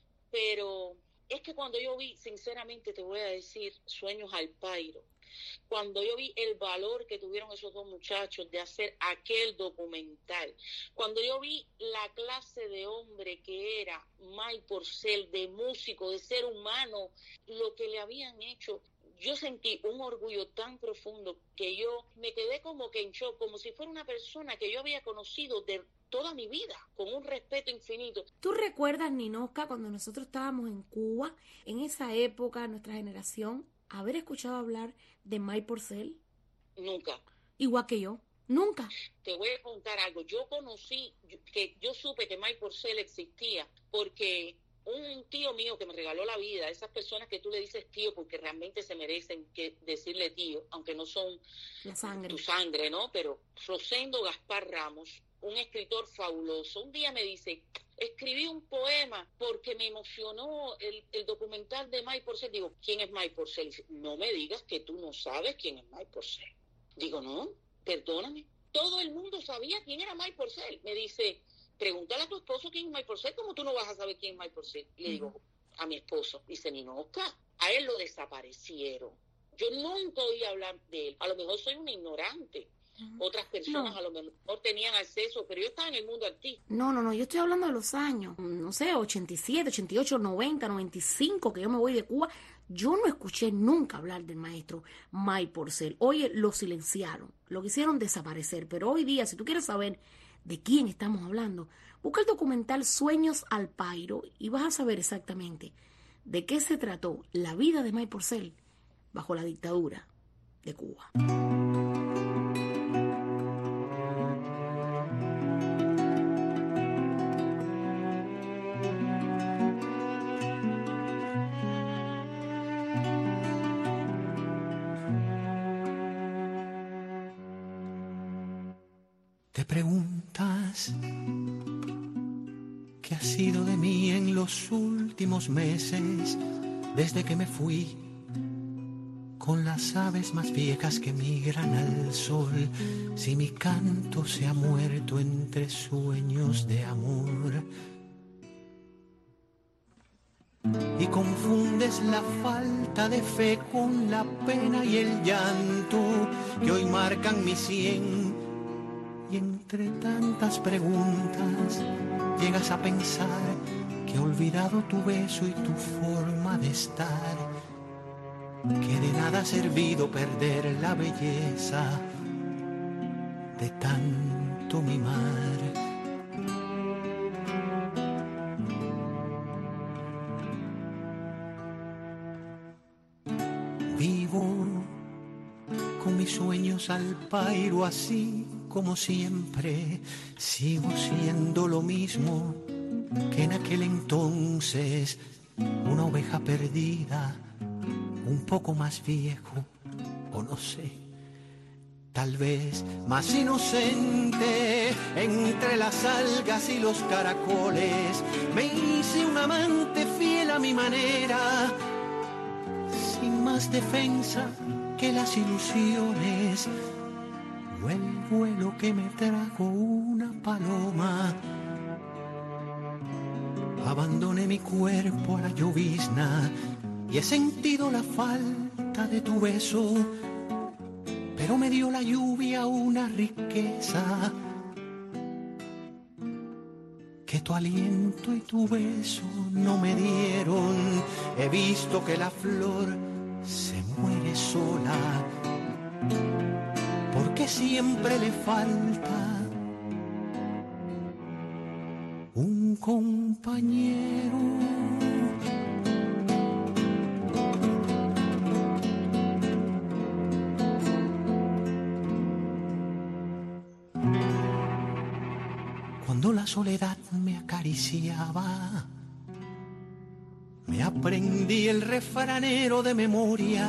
[SPEAKER 2] pero... es que cuando yo vi, sinceramente te voy a decir, Sueños al Pairo, cuando yo vi el valor que tuvieron esos dos muchachos de hacer aquel documental, cuando yo vi la clase de hombre que era May Porcel, de músico, de ser humano, lo que le habían hecho, yo sentí un orgullo tan profundo que yo me quedé como que en shock, como si fuera una persona que yo había conocido de toda mi vida, con un respeto infinito.
[SPEAKER 1] ¿Tú recuerdas, Ninosca, cuando nosotros estábamos en Cuba, en esa época, nuestra generación, haber escuchado hablar de May Porcel?
[SPEAKER 2] Nunca.
[SPEAKER 1] Igual que yo, nunca.
[SPEAKER 2] Te voy a contar algo. Yo conocí, que yo supe que May Porcel existía porque un tío mío que me regaló la vida, esas personas que tú le dices tío porque realmente se merecen que decirle tío, aunque no son
[SPEAKER 1] la sangre.
[SPEAKER 2] tu sangre, ¿no? Pero Rosendo Gaspar Ramos, un escritor fabuloso, un día me dice, escribí un poema porque me emocionó el, el documental de May Porcel. Digo, ¿quién es May Porcel? Dice, no me digas que tú no sabes quién es May Porcel. Digo, no, perdóname. Todo el mundo sabía quién era May Porcel. Me dice, pregúntale a tu esposo quién es May Porcel, ¿cómo tú no vas a saber quién es May Porcel? Y le digo, uh-huh. a mi esposo. Dice, Ninosca, a él lo desaparecieron. Yo nunca oí hablar de él. A lo mejor soy una ignorante. Otras personas no. a lo mejor tenían acceso, pero yo estaba en el mundo artístico.
[SPEAKER 1] No, no, no, yo estoy hablando de los años, no sé, ochenta y siete, ochenta y ocho, noventa, noventa y cinco, que yo me voy de Cuba. Yo no escuché nunca hablar del maestro May Porcel. Oye, lo silenciaron, lo quisieron desaparecer, pero hoy día, si tú quieres saber de quién estamos hablando, busca el documental Sueños al Pairo y vas a saber exactamente de qué se trató la vida de May Porcel bajo la dictadura de Cuba.
[SPEAKER 10] Te preguntas qué ha sido de mí en los últimos meses, desde que me fui con las aves más viejas que migran al sol, si mi canto se ha muerto entre sueños de amor. Y confundes la falta de fe con la pena y el llanto que hoy marcan mi sien. Y entre tantas preguntas llegas a pensar que he olvidado tu beso y tu forma de estar, que de nada ha servido perder la belleza de tanto mimar. Vivo con mis sueños al pairo, así como siempre. Sigo siendo lo mismo que en aquel entonces, una oveja perdida, un poco más viejo, o no sé, tal vez más inocente. Entre las algas y los caracoles me hice un amante fiel a mi manera, sin más defensa que las ilusiones o el vuelo que me trajo una paloma. Abandoné mi cuerpo a la llovizna y he sentido la falta de tu beso, pero me dio la lluvia una riqueza que tu aliento y tu beso no me dieron. He visto que la flor se muere sola, porque siempre le falta un compañero. Cuando la soledad me acariciaba, me aprendí el refranero de memoria,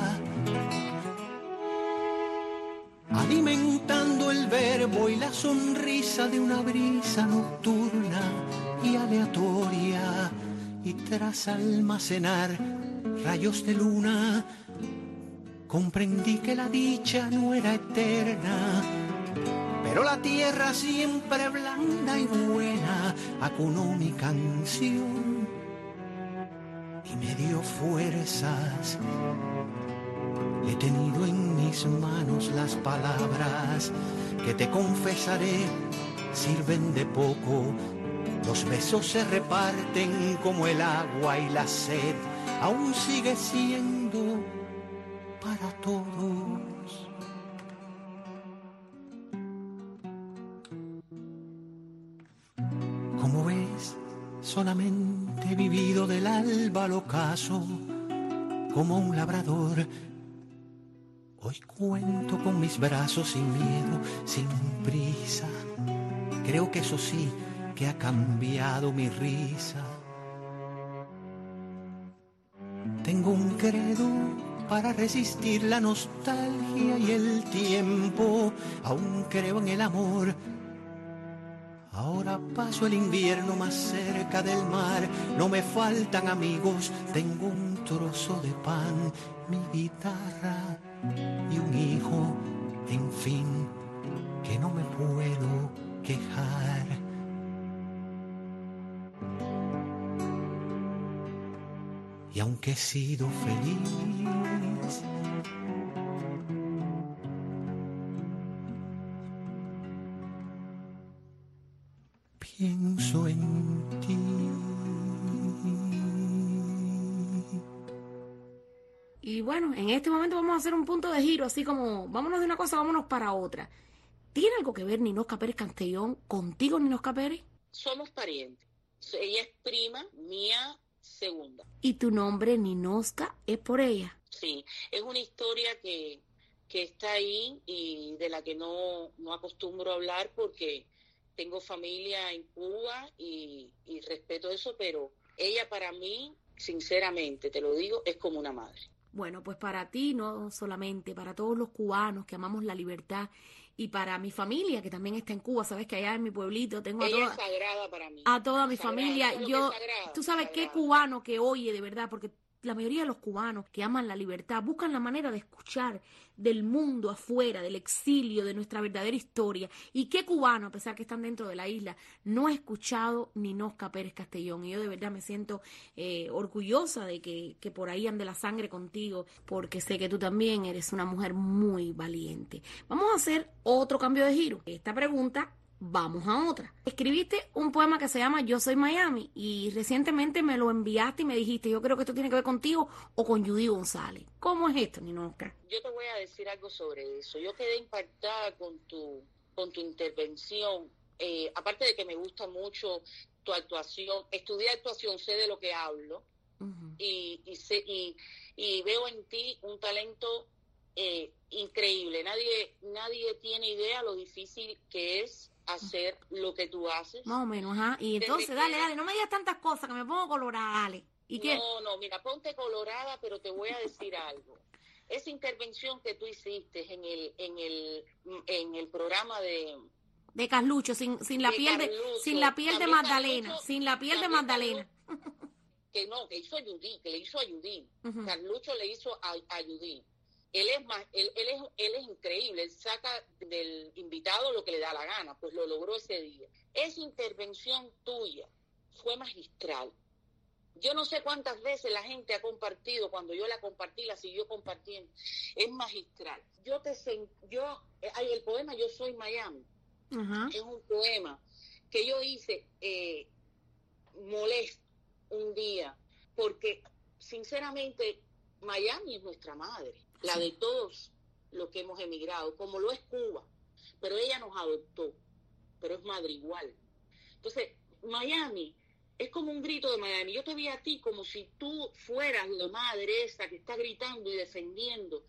[SPEAKER 10] alimentando el verbo y la sonrisa de una brisa nocturna y aleatoria. Y tras almacenar rayos de luna, comprendí que la dicha no era eterna, pero la tierra siempre blanda y buena acunó mi canción y me dio fuerzas. He tenido en mis manos las palabras que te confesaré, sirven de poco. Los besos se reparten como el agua y la sed aún sigue siendo para todos. Como ves, solamente he vivido del alba al ocaso, como un labrador. Hoy cuento con mis brazos sin miedo, sin prisa. Creo que eso sí, que ha cambiado mi risa. Tengo un credo para resistir la nostalgia y el tiempo. Aún creo en el amor. Ahora paso el invierno más cerca del mar. No me faltan amigos, tengo un trozo de pan, mi guitarra y un hijo, en fin, que no me puedo quejar. Y aunque he sido feliz, pienso en ti.
[SPEAKER 1] Y bueno, en este momento vamos a hacer un punto de giro, así como vámonos de una cosa, vámonos para otra. ¿Tiene algo que ver Ninosca Pérez Castellón contigo, Ninosca Pérez?
[SPEAKER 2] Somos parientes. Ella es prima mía segunda.
[SPEAKER 1] ¿Y tu nombre, Ninosca, es por ella?
[SPEAKER 2] Sí, es una historia que, que está ahí y de la que no, no acostumbro a hablar porque tengo familia en Cuba y, y respeto eso, pero ella para mí, sinceramente, te lo digo, es como una madre.
[SPEAKER 1] Bueno, pues para ti, no solamente, para todos los cubanos que amamos la libertad y para mi familia que también está en Cuba, sabes que allá en mi pueblito tengo a
[SPEAKER 2] ella
[SPEAKER 1] toda,
[SPEAKER 2] es sagrada para mí.
[SPEAKER 1] A toda mi
[SPEAKER 2] sagrada,
[SPEAKER 1] familia. Yo,
[SPEAKER 2] sagrada,
[SPEAKER 1] tú sabes
[SPEAKER 2] sagrada.
[SPEAKER 1] qué cubano que oye de verdad, porque la mayoría de los cubanos que aman la libertad buscan la manera de escuchar del mundo afuera, del exilio, de nuestra verdadera historia. Y qué cubano, a pesar que están dentro de la isla, no ha escuchado Ninosca Pérez Castellón. Y yo de verdad me siento eh, orgullosa de que, que por ahí ande la sangre contigo, porque sé que tú también eres una mujer muy valiente. Vamos a hacer otro cambio de giro. Esta pregunta, vamos a otra. Escribiste un poema que se llama Yo Soy Miami y recientemente me lo enviaste y me dijiste, yo creo que esto tiene que ver contigo o con Judy González. ¿Cómo es esto, Ninosca?
[SPEAKER 2] Yo te voy a decir algo sobre eso. Yo quedé impactada con tu con tu intervención. Eh, aparte de que me gusta mucho tu actuación, estudié actuación, sé de lo que hablo, uh-huh. y, y, sé, y, y veo en ti un talento eh, increíble. Nadie, nadie tiene idea lo difícil que es hacer uh-huh. lo que tú haces.
[SPEAKER 1] Más o menos, ajá. Y entonces, Desde dale, que... dale, no me digas tantas cosas que me pongo colorada, dale. ¿Y qué?
[SPEAKER 2] No, no, mira, ponte colorada, pero te voy a decir algo. Esa intervención que tú hiciste en el, en el, en el programa de
[SPEAKER 1] de Carlucho, sin, sin la de piel Carlucho, de, sin la piel de Magdalena, Carlucho, sin la piel de Magdalena.
[SPEAKER 2] Carlucho, que no, que hizo a Judith, que le hizo a Judith. Uh-huh. Carlucho le hizo a, a Judith. Él es más, él, él es, él es increíble, él saca del invitado lo que le da la gana, pues lo logró ese día. Esa intervención tuya fue magistral. Yo no sé cuántas veces la gente ha compartido, cuando yo la compartí, la siguió compartiendo. Es magistral. Yo te yo hay el poema Yo Soy Miami. Uh-huh. Es un poema que yo hice eh, molesto un día, porque sinceramente Miami es nuestra madre, la de todos los que hemos emigrado, como lo es Cuba, pero ella nos adoptó, pero es madre igual. Entonces, Miami es como un grito de Miami. Yo te vi a ti como si tú fueras la madre esa que está gritando y defendiendo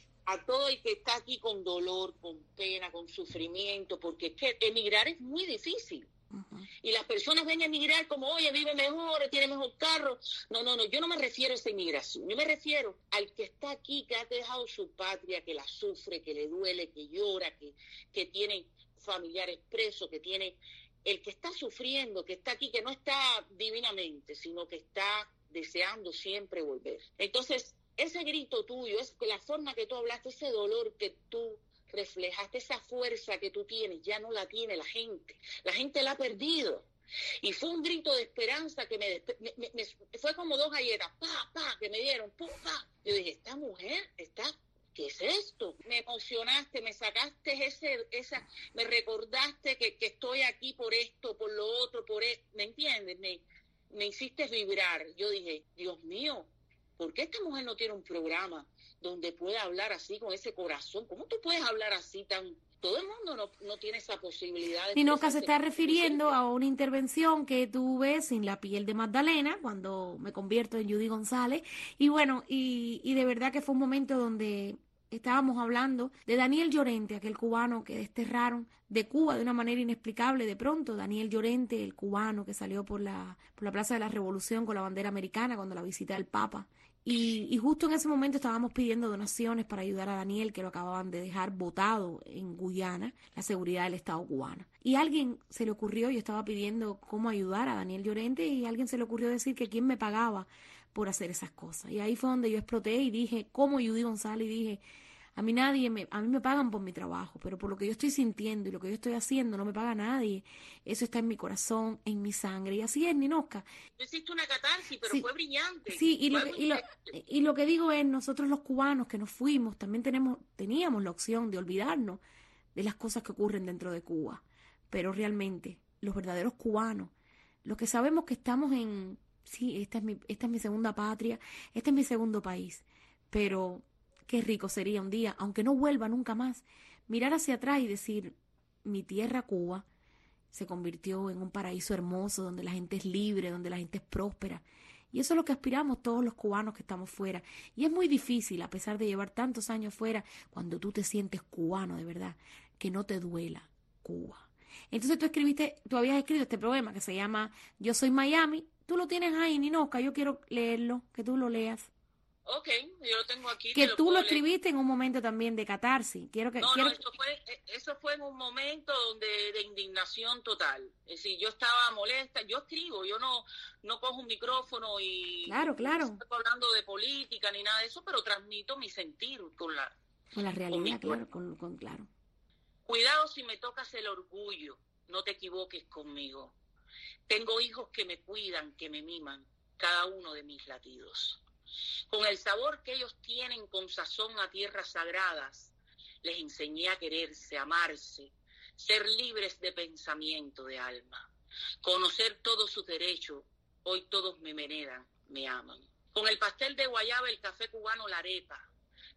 [SPEAKER 2] a todo el que está aquí con dolor, con pena, con sufrimiento, porque es que emigrar es muy difícil. Uh-huh. Y las personas ven a emigrar como, oye, vive mejor, tiene mejor carro. No, no, no, yo no me refiero a esa inmigración. Yo me refiero al que está aquí, que ha dejado su patria, que la sufre, que le duele, que llora, que, que tiene familiares presos, que tiene... El que está sufriendo, que está aquí, que no está divinamente, sino que está deseando siempre volver. Entonces, ese grito tuyo, es la forma que tú hablaste, ese dolor que tú reflejaste, esa fuerza que tú tienes, ya no la tiene la gente. La gente la ha perdido. Y fue un grito de esperanza que me, me, me, me fue como dos galletas, pa, pa, que me dieron, pa, pa. Yo dije, esta mujer está... ¿Qué es esto? Me emocionaste, me sacaste ese, esa, me recordaste que, que estoy aquí por esto, por lo otro, por esto, ¿me entiendes? Me, me hiciste vibrar. Yo dije, Dios mío, ¿por qué esta mujer no tiene un programa donde pueda hablar así con ese corazón? ¿Cómo tú puedes hablar así tan...? Todo el mundo no, no tiene esa posibilidad.
[SPEAKER 1] Ninoca se está refiriendo a una intervención que tuve sin la piel de Magdalena, cuando me convierto en Judy González. Y bueno, y, y de verdad que fue un momento donde... Estábamos hablando de Daniel Llorente, aquel cubano que desterraron de Cuba de una manera inexplicable. De pronto, Daniel Llorente, el cubano que salió por la, por la Plaza de la Revolución con la bandera americana cuando la visita del Papa. Y, y justo en ese momento estábamos pidiendo donaciones para ayudar a Daniel, que lo acababan de dejar botado en Guyana, la seguridad del Estado cubano. Y a alguien se le ocurrió, yo estaba pidiendo cómo ayudar a Daniel Llorente, y a alguien se le ocurrió decir que quién me pagaba por hacer esas cosas. Y ahí fue donde yo exploté y dije, como Judy González, y dije, a mí nadie, me, a mí me pagan por mi trabajo, pero por lo que yo estoy sintiendo y lo que yo estoy haciendo no me paga nadie. Eso está en mi corazón, en mi sangre. Y así es, Ninoca.
[SPEAKER 2] Tú hiciste una catarsis, pero sí, fue brillante.
[SPEAKER 1] Sí, y lo, que, y, lo, y lo que digo es, nosotros los cubanos que nos fuimos, también tenemos, teníamos la opción de olvidarnos de las cosas que ocurren dentro de Cuba. Pero realmente, los verdaderos cubanos, los que sabemos que estamos en... Sí, esta es mi, esta es mi segunda patria, este es mi segundo país, pero... Qué rico sería un día, aunque no vuelva nunca más, mirar hacia atrás y decir, mi tierra Cuba se convirtió en un paraíso hermoso, donde la gente es libre, donde la gente es próspera. Y eso es lo que aspiramos todos los cubanos que estamos fuera. Y es muy difícil, a pesar de llevar tantos años fuera, cuando tú te sientes cubano de verdad, que no te duela Cuba. Entonces tú escribiste, tú habías escrito este poema que se llama Yo Soy Miami. Tú lo tienes ahí, Ninoca, yo quiero leerlo, que tú lo leas.
[SPEAKER 2] Ok, yo lo tengo aquí.
[SPEAKER 1] Que tú lo escribiste en un momento también de catarsis. Quiero que,
[SPEAKER 2] no,
[SPEAKER 1] quiero...
[SPEAKER 2] no, eso fue, eso fue en un momento donde de indignación total. Es decir, yo estaba molesta, yo escribo, yo no, no cojo un micrófono y...
[SPEAKER 1] Claro, claro.
[SPEAKER 2] No estoy hablando de política ni nada de eso, pero transmito mi sentir con la...
[SPEAKER 1] Con la realidad, con claro, con, con, claro.
[SPEAKER 2] Cuidado si me tocas el orgullo, no te equivoques conmigo. Tengo hijos que me cuidan, que me miman, cada uno de mis latidos. Con el sabor que ellos tienen con sazón a tierras sagradas, les enseñé a quererse, a amarse, ser libres de pensamiento, de alma, conocer todos sus derechos. Hoy todos me veneran, me aman. Con el pastel de guayaba, el café cubano, la arepa,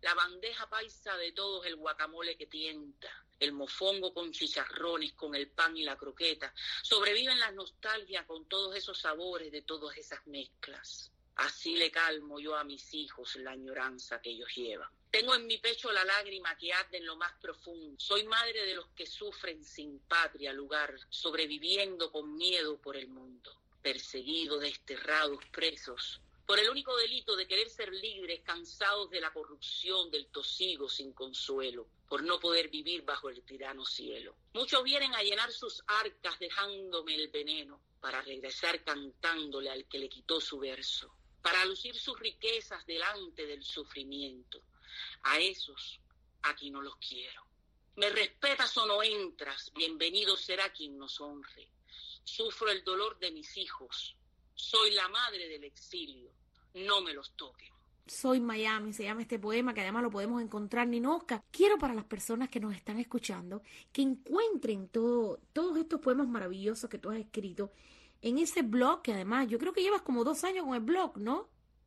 [SPEAKER 2] La bandeja paisa de todos, el guacamole que tienta, el mofongo con chicharrones, con el pan y la croqueta. Sobreviven las nostalgias con todos esos sabores de todas esas mezclas. Así le calmo yo a mis hijos la añoranza que ellos llevan. Tengo en mi pecho la lágrima que arde en lo más profundo. Soy madre de los que sufren sin patria lugar, sobreviviendo con miedo por el mundo. Perseguidos, desterrados, presos, por el único delito de querer ser libres, cansados de la corrupción, del tosigo sin consuelo, por no poder vivir bajo el tirano cielo. Muchos vienen a llenar sus arcas dejándome el veneno, para regresar cantándole al que le quitó su verso, para lucir sus riquezas delante del sufrimiento. A esos, aquí no los quiero. Me respetas o no entras, bienvenido será quien nos honre. Sufro el dolor de mis hijos, soy la madre del exilio, no me los toquen.
[SPEAKER 1] Soy Miami, se llama este poema, que además lo podemos encontrar en Ninosca. Quiero para las personas que nos están escuchando que encuentren todo, todos estos poemas maravillosos que tú has escrito en ese blog, que además yo creo que llevas como dos años con el blog, ¿no?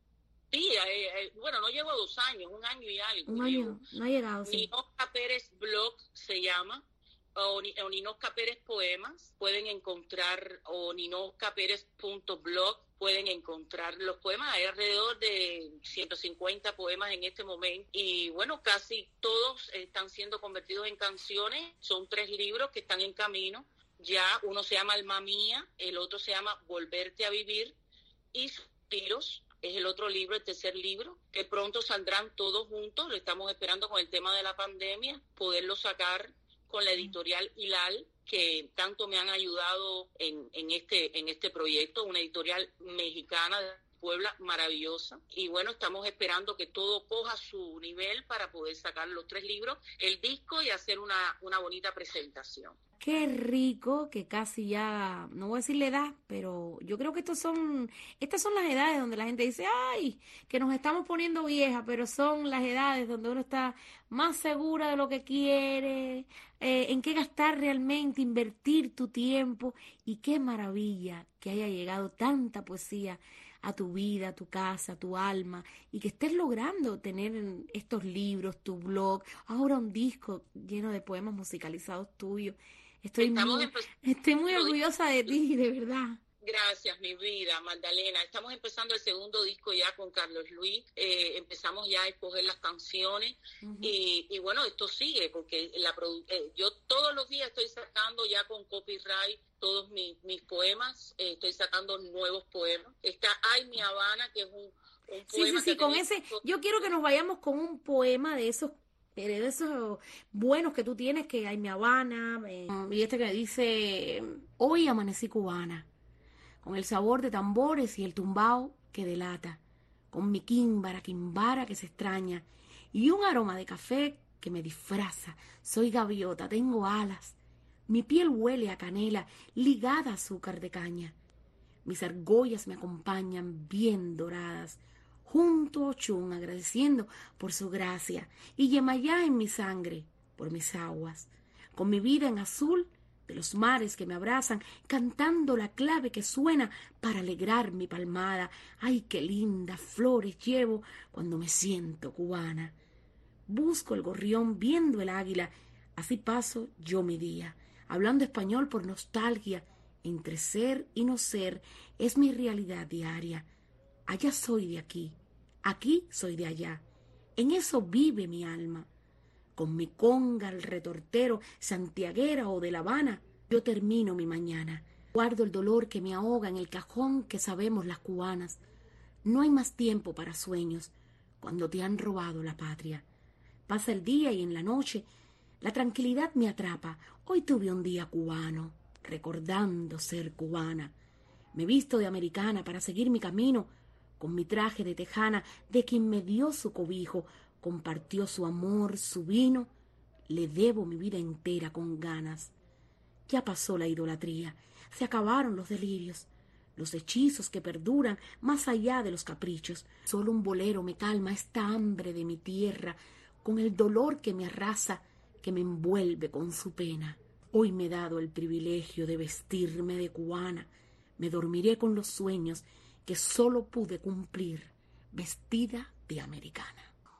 [SPEAKER 2] Sí, eh, eh, bueno, no llevo dos años, un año y algo.
[SPEAKER 1] Un año, no ha llegado, sí.
[SPEAKER 2] Ninosca Pérez Blog se llama, o, o Ninosca Pérez Poemas. Pueden encontrar, o ninosca pérez punto blog, pueden encontrar los poemas. Hay alrededor de ciento cincuenta poemas en este momento. Y bueno, casi todos están siendo convertidos en canciones. Son tres libros que están en camino. Ya uno se llama Alma Mía, el otro se llama Volverte a Vivir, y Suspiros es el otro libro, el tercer libro, que pronto saldrán todos juntos. Lo estamos esperando con el tema de la pandemia, poderlo sacar con la editorial Hilal, que tanto me han ayudado en, en, este, en este proyecto, una editorial mexicana de Puebla maravillosa. Y bueno, estamos esperando que todo coja su nivel para poder sacar los tres libros, el disco y hacer una, una bonita presentación.
[SPEAKER 1] Qué rico, que casi ya, no voy a decir la edad, pero yo creo que estos son, estas son las edades donde la gente dice, ay, que nos estamos poniendo viejas, pero son las edades donde uno está más segura de lo que quiere, eh, en qué gastar realmente, invertir tu tiempo. Y qué maravilla que haya llegado tanta poesía a tu vida, a tu casa, a tu alma, y que estés logrando tener estos libros, tu blog, ahora un disco lleno de poemas musicalizados tuyos. Estoy muy, estoy muy orgullosa de ti, de verdad.
[SPEAKER 2] Gracias, mi vida, Magdalena. Estamos empezando el segundo disco ya con Carlos Luis. Eh, empezamos ya a escoger las canciones. Uh-huh. y, y bueno, esto sigue, porque la produ- eh, yo todos los días estoy sacando ya con copyright todos mis, mis poemas. Eh, estoy sacando nuevos poemas. Está Ay, mi Habana, que es un, un poema.
[SPEAKER 1] Sí, sí, sí, con ese, yo quiero que nos vayamos con un poema de esos de esos buenos que tú tienes, que hay mi Habana, eh, y este que dice, hoy amanecí cubana, con el sabor de tambores y el tumbao que delata, con mi químbara, quimbara que se extraña, y un aroma de café que me disfraza. Soy gaviota, tengo alas, mi piel huele a canela, ligada a azúcar de caña. Mis argollas me acompañan bien doradas, junto a Ochun, agradeciendo por su gracia, y Yemayá en mi sangre, por mis aguas, con mi vida en azul de los mares que me abrazan, cantando la clave que suena para alegrar mi palmada. Ay, qué lindas flores llevo cuando me siento cubana. Busco el gorrión viendo el águila, así paso yo mi día, hablando español por nostalgia, entre ser y no ser es mi realidad diaria. Allá soy de aquí, aquí soy de allá, en eso vive mi alma. Con mi conga, el retortero, santiaguera o de La Habana, yo termino mi mañana. Guardo el dolor que me ahoga en el cajón que sabemos las cubanas. No hay más tiempo para sueños cuando te han robado la patria. Pasa el día y en la noche la tranquilidad me atrapa. Hoy tuve un día cubano, recordando ser cubana. Me visto de americana para seguir mi camino, con mi traje de tejana de quien me dio su cobijo, compartió su amor, su vino, le debo mi vida entera con ganas. Ya pasó la idolatría, se acabaron los delirios, los hechizos que perduran más allá de los caprichos. Solo un bolero me calma esta hambre de mi tierra, con el dolor que me arrasa, que me envuelve con su pena. Hoy me he dado el privilegio de vestirme de cubana, me dormiré con los sueños que solo pude cumplir, vestida de americana.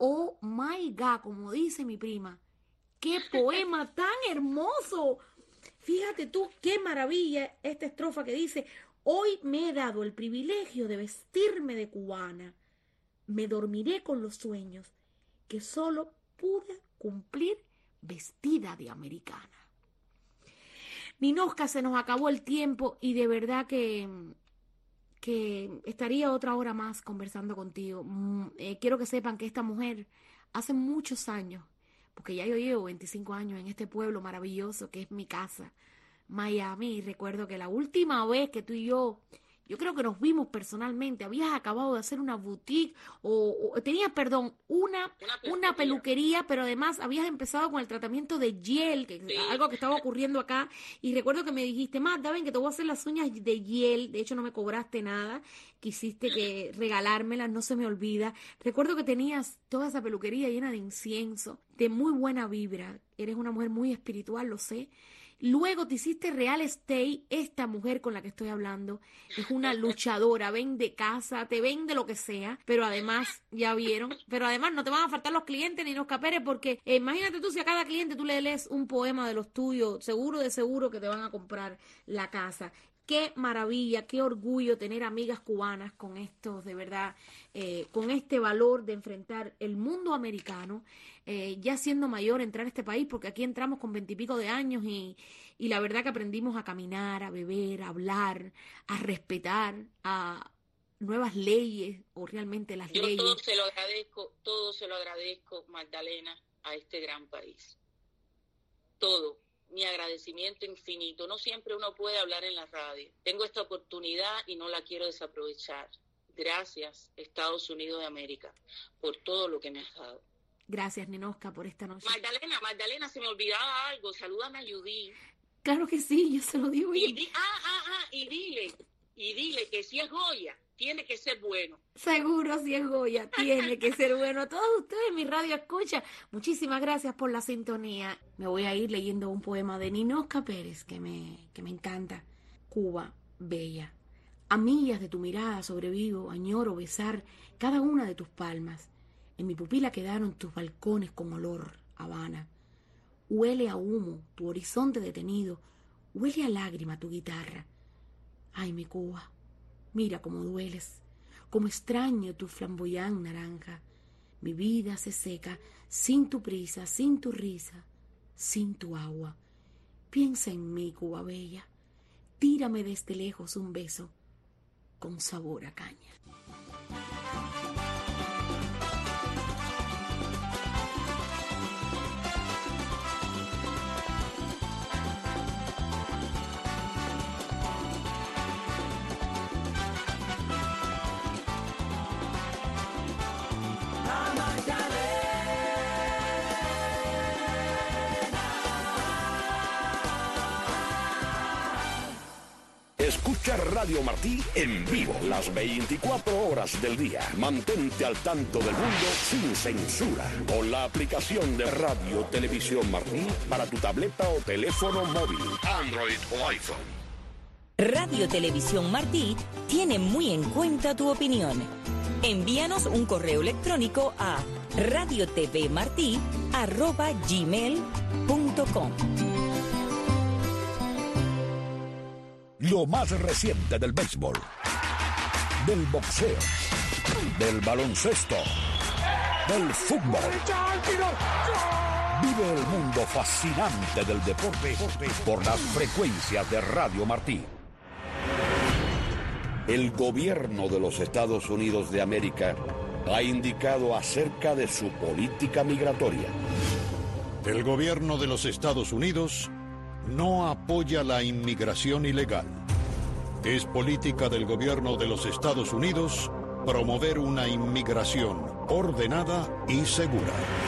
[SPEAKER 1] Oh my God, como dice mi prima. ¡Qué poema tan hermoso! Fíjate tú, qué maravilla esta estrofa que dice: hoy me he dado el privilegio de vestirme de cubana. Me dormiré con los sueños que solo pude cumplir vestida de americana. Ninoska, se nos acabó el tiempo y de verdad que, que estaría otra hora más conversando contigo. Mm, eh, quiero que sepan que esta mujer hace muchos años, porque ya yo llevo veinticinco años en este pueblo maravilloso que es mi casa, Miami, y recuerdo que la última vez que tú y yo, yo creo que nos vimos personalmente, habías acabado de hacer una boutique o, o tenías, perdón, una, una, peluquería. una peluquería, pero además habías empezado con el tratamiento de gel, que sí. algo que estaba ocurriendo acá, y recuerdo que me dijiste: Magda, ven que te voy a hacer las uñas de gel, de hecho no me cobraste nada, quisiste que regalármelas, no se me olvida. Recuerdo que tenías toda esa peluquería llena de incienso, de muy buena vibra, eres una mujer muy espiritual, lo sé. Luego te hiciste real estate. Esta mujer con la que estoy hablando es una luchadora, vende casa, te vende lo que sea, pero además, ya vieron, pero además no te van a faltar los clientes ni los caperes, porque eh, imagínate tú si a cada cliente tú le lees un poema de los tuyos, seguro de seguro que te van a comprar la casa. Qué maravilla, qué orgullo tener amigas cubanas con estos, de verdad, eh, con este valor de enfrentar el mundo americano, eh, ya siendo mayor, entrar a este país, porque aquí entramos con veintipico de años y, y la verdad que aprendimos a caminar, a beber, a hablar, a respetar, a nuevas leyes, o realmente las
[SPEAKER 2] Yo
[SPEAKER 1] leyes.
[SPEAKER 2] Yo todo se lo agradezco, todo se lo agradezco, Magdalena, a este gran país. Todo. Mi agradecimiento infinito. No siempre uno puede hablar en la radio. Tengo esta oportunidad y no la quiero desaprovechar. Gracias, Estados Unidos de América, por todo lo que me has dado.
[SPEAKER 1] Gracias, Ninoska, por esta noche.
[SPEAKER 2] Magdalena, Magdalena, se me olvidaba algo. Salúdame a Judy.
[SPEAKER 1] Claro que sí, yo se lo digo.
[SPEAKER 2] Y di, ah, ah, ah, y dile, y dile que si es Goya, tiene que ser bueno.
[SPEAKER 1] Seguro, si es Goya, tiene que ser bueno. A todos ustedes, mi radio escucha, muchísimas gracias por la sintonía. Me voy a ir leyendo un poema de Ninoska Pérez que me, que me encanta. Cuba, bella. A millas de tu mirada sobrevivo, añoro besar cada una de tus palmas. En mi pupila quedaron tus balcones con olor, Habana. Huele a humo tu horizonte detenido, huele a lágrima tu guitarra. Ay, mi Cuba, mira cómo dueles, cómo extraño tu flamboyán naranja. Mi vida se seca sin tu prisa, sin tu risa, sin tu agua. Piensa en mí, Cuba bella, tírame desde lejos un beso con sabor a caña.
[SPEAKER 6] Escucha Radio Martí en vivo las veinticuatro horas del día. Mantente al tanto del mundo sin censura con la aplicación de Radio Televisión Martí para tu tableta o teléfono móvil, Android o iPhone.
[SPEAKER 9] Radio Televisión Martí tiene muy en cuenta tu opinión. Envíanos un correo electrónico a radiotvmartí arroba gmail punto com.
[SPEAKER 6] Lo más reciente del béisbol, del boxeo, del baloncesto, del fútbol. Vive el mundo fascinante del deporte por las frecuencias de Radio Martí. El gobierno de los Estados Unidos de América ha indicado acerca de su política migratoria.
[SPEAKER 7] El gobierno de los Estados Unidos no apoya la inmigración ilegal. Es política del gobierno de los Estados Unidos promover una inmigración ordenada y segura.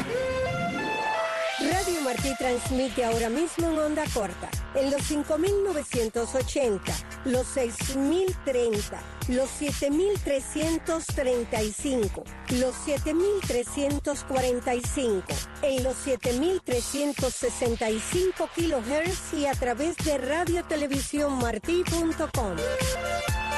[SPEAKER 11] Radio Martí transmite ahora mismo en onda corta, en los cinco mil novecientos ochenta, los seis mil treinta, los siete mil trescientos treinta y cinco, los siete mil trescientos cuarenta y cinco, en los siete mil trescientos sesenta y cinco kilohertz y a través de radio televisión martí punto com.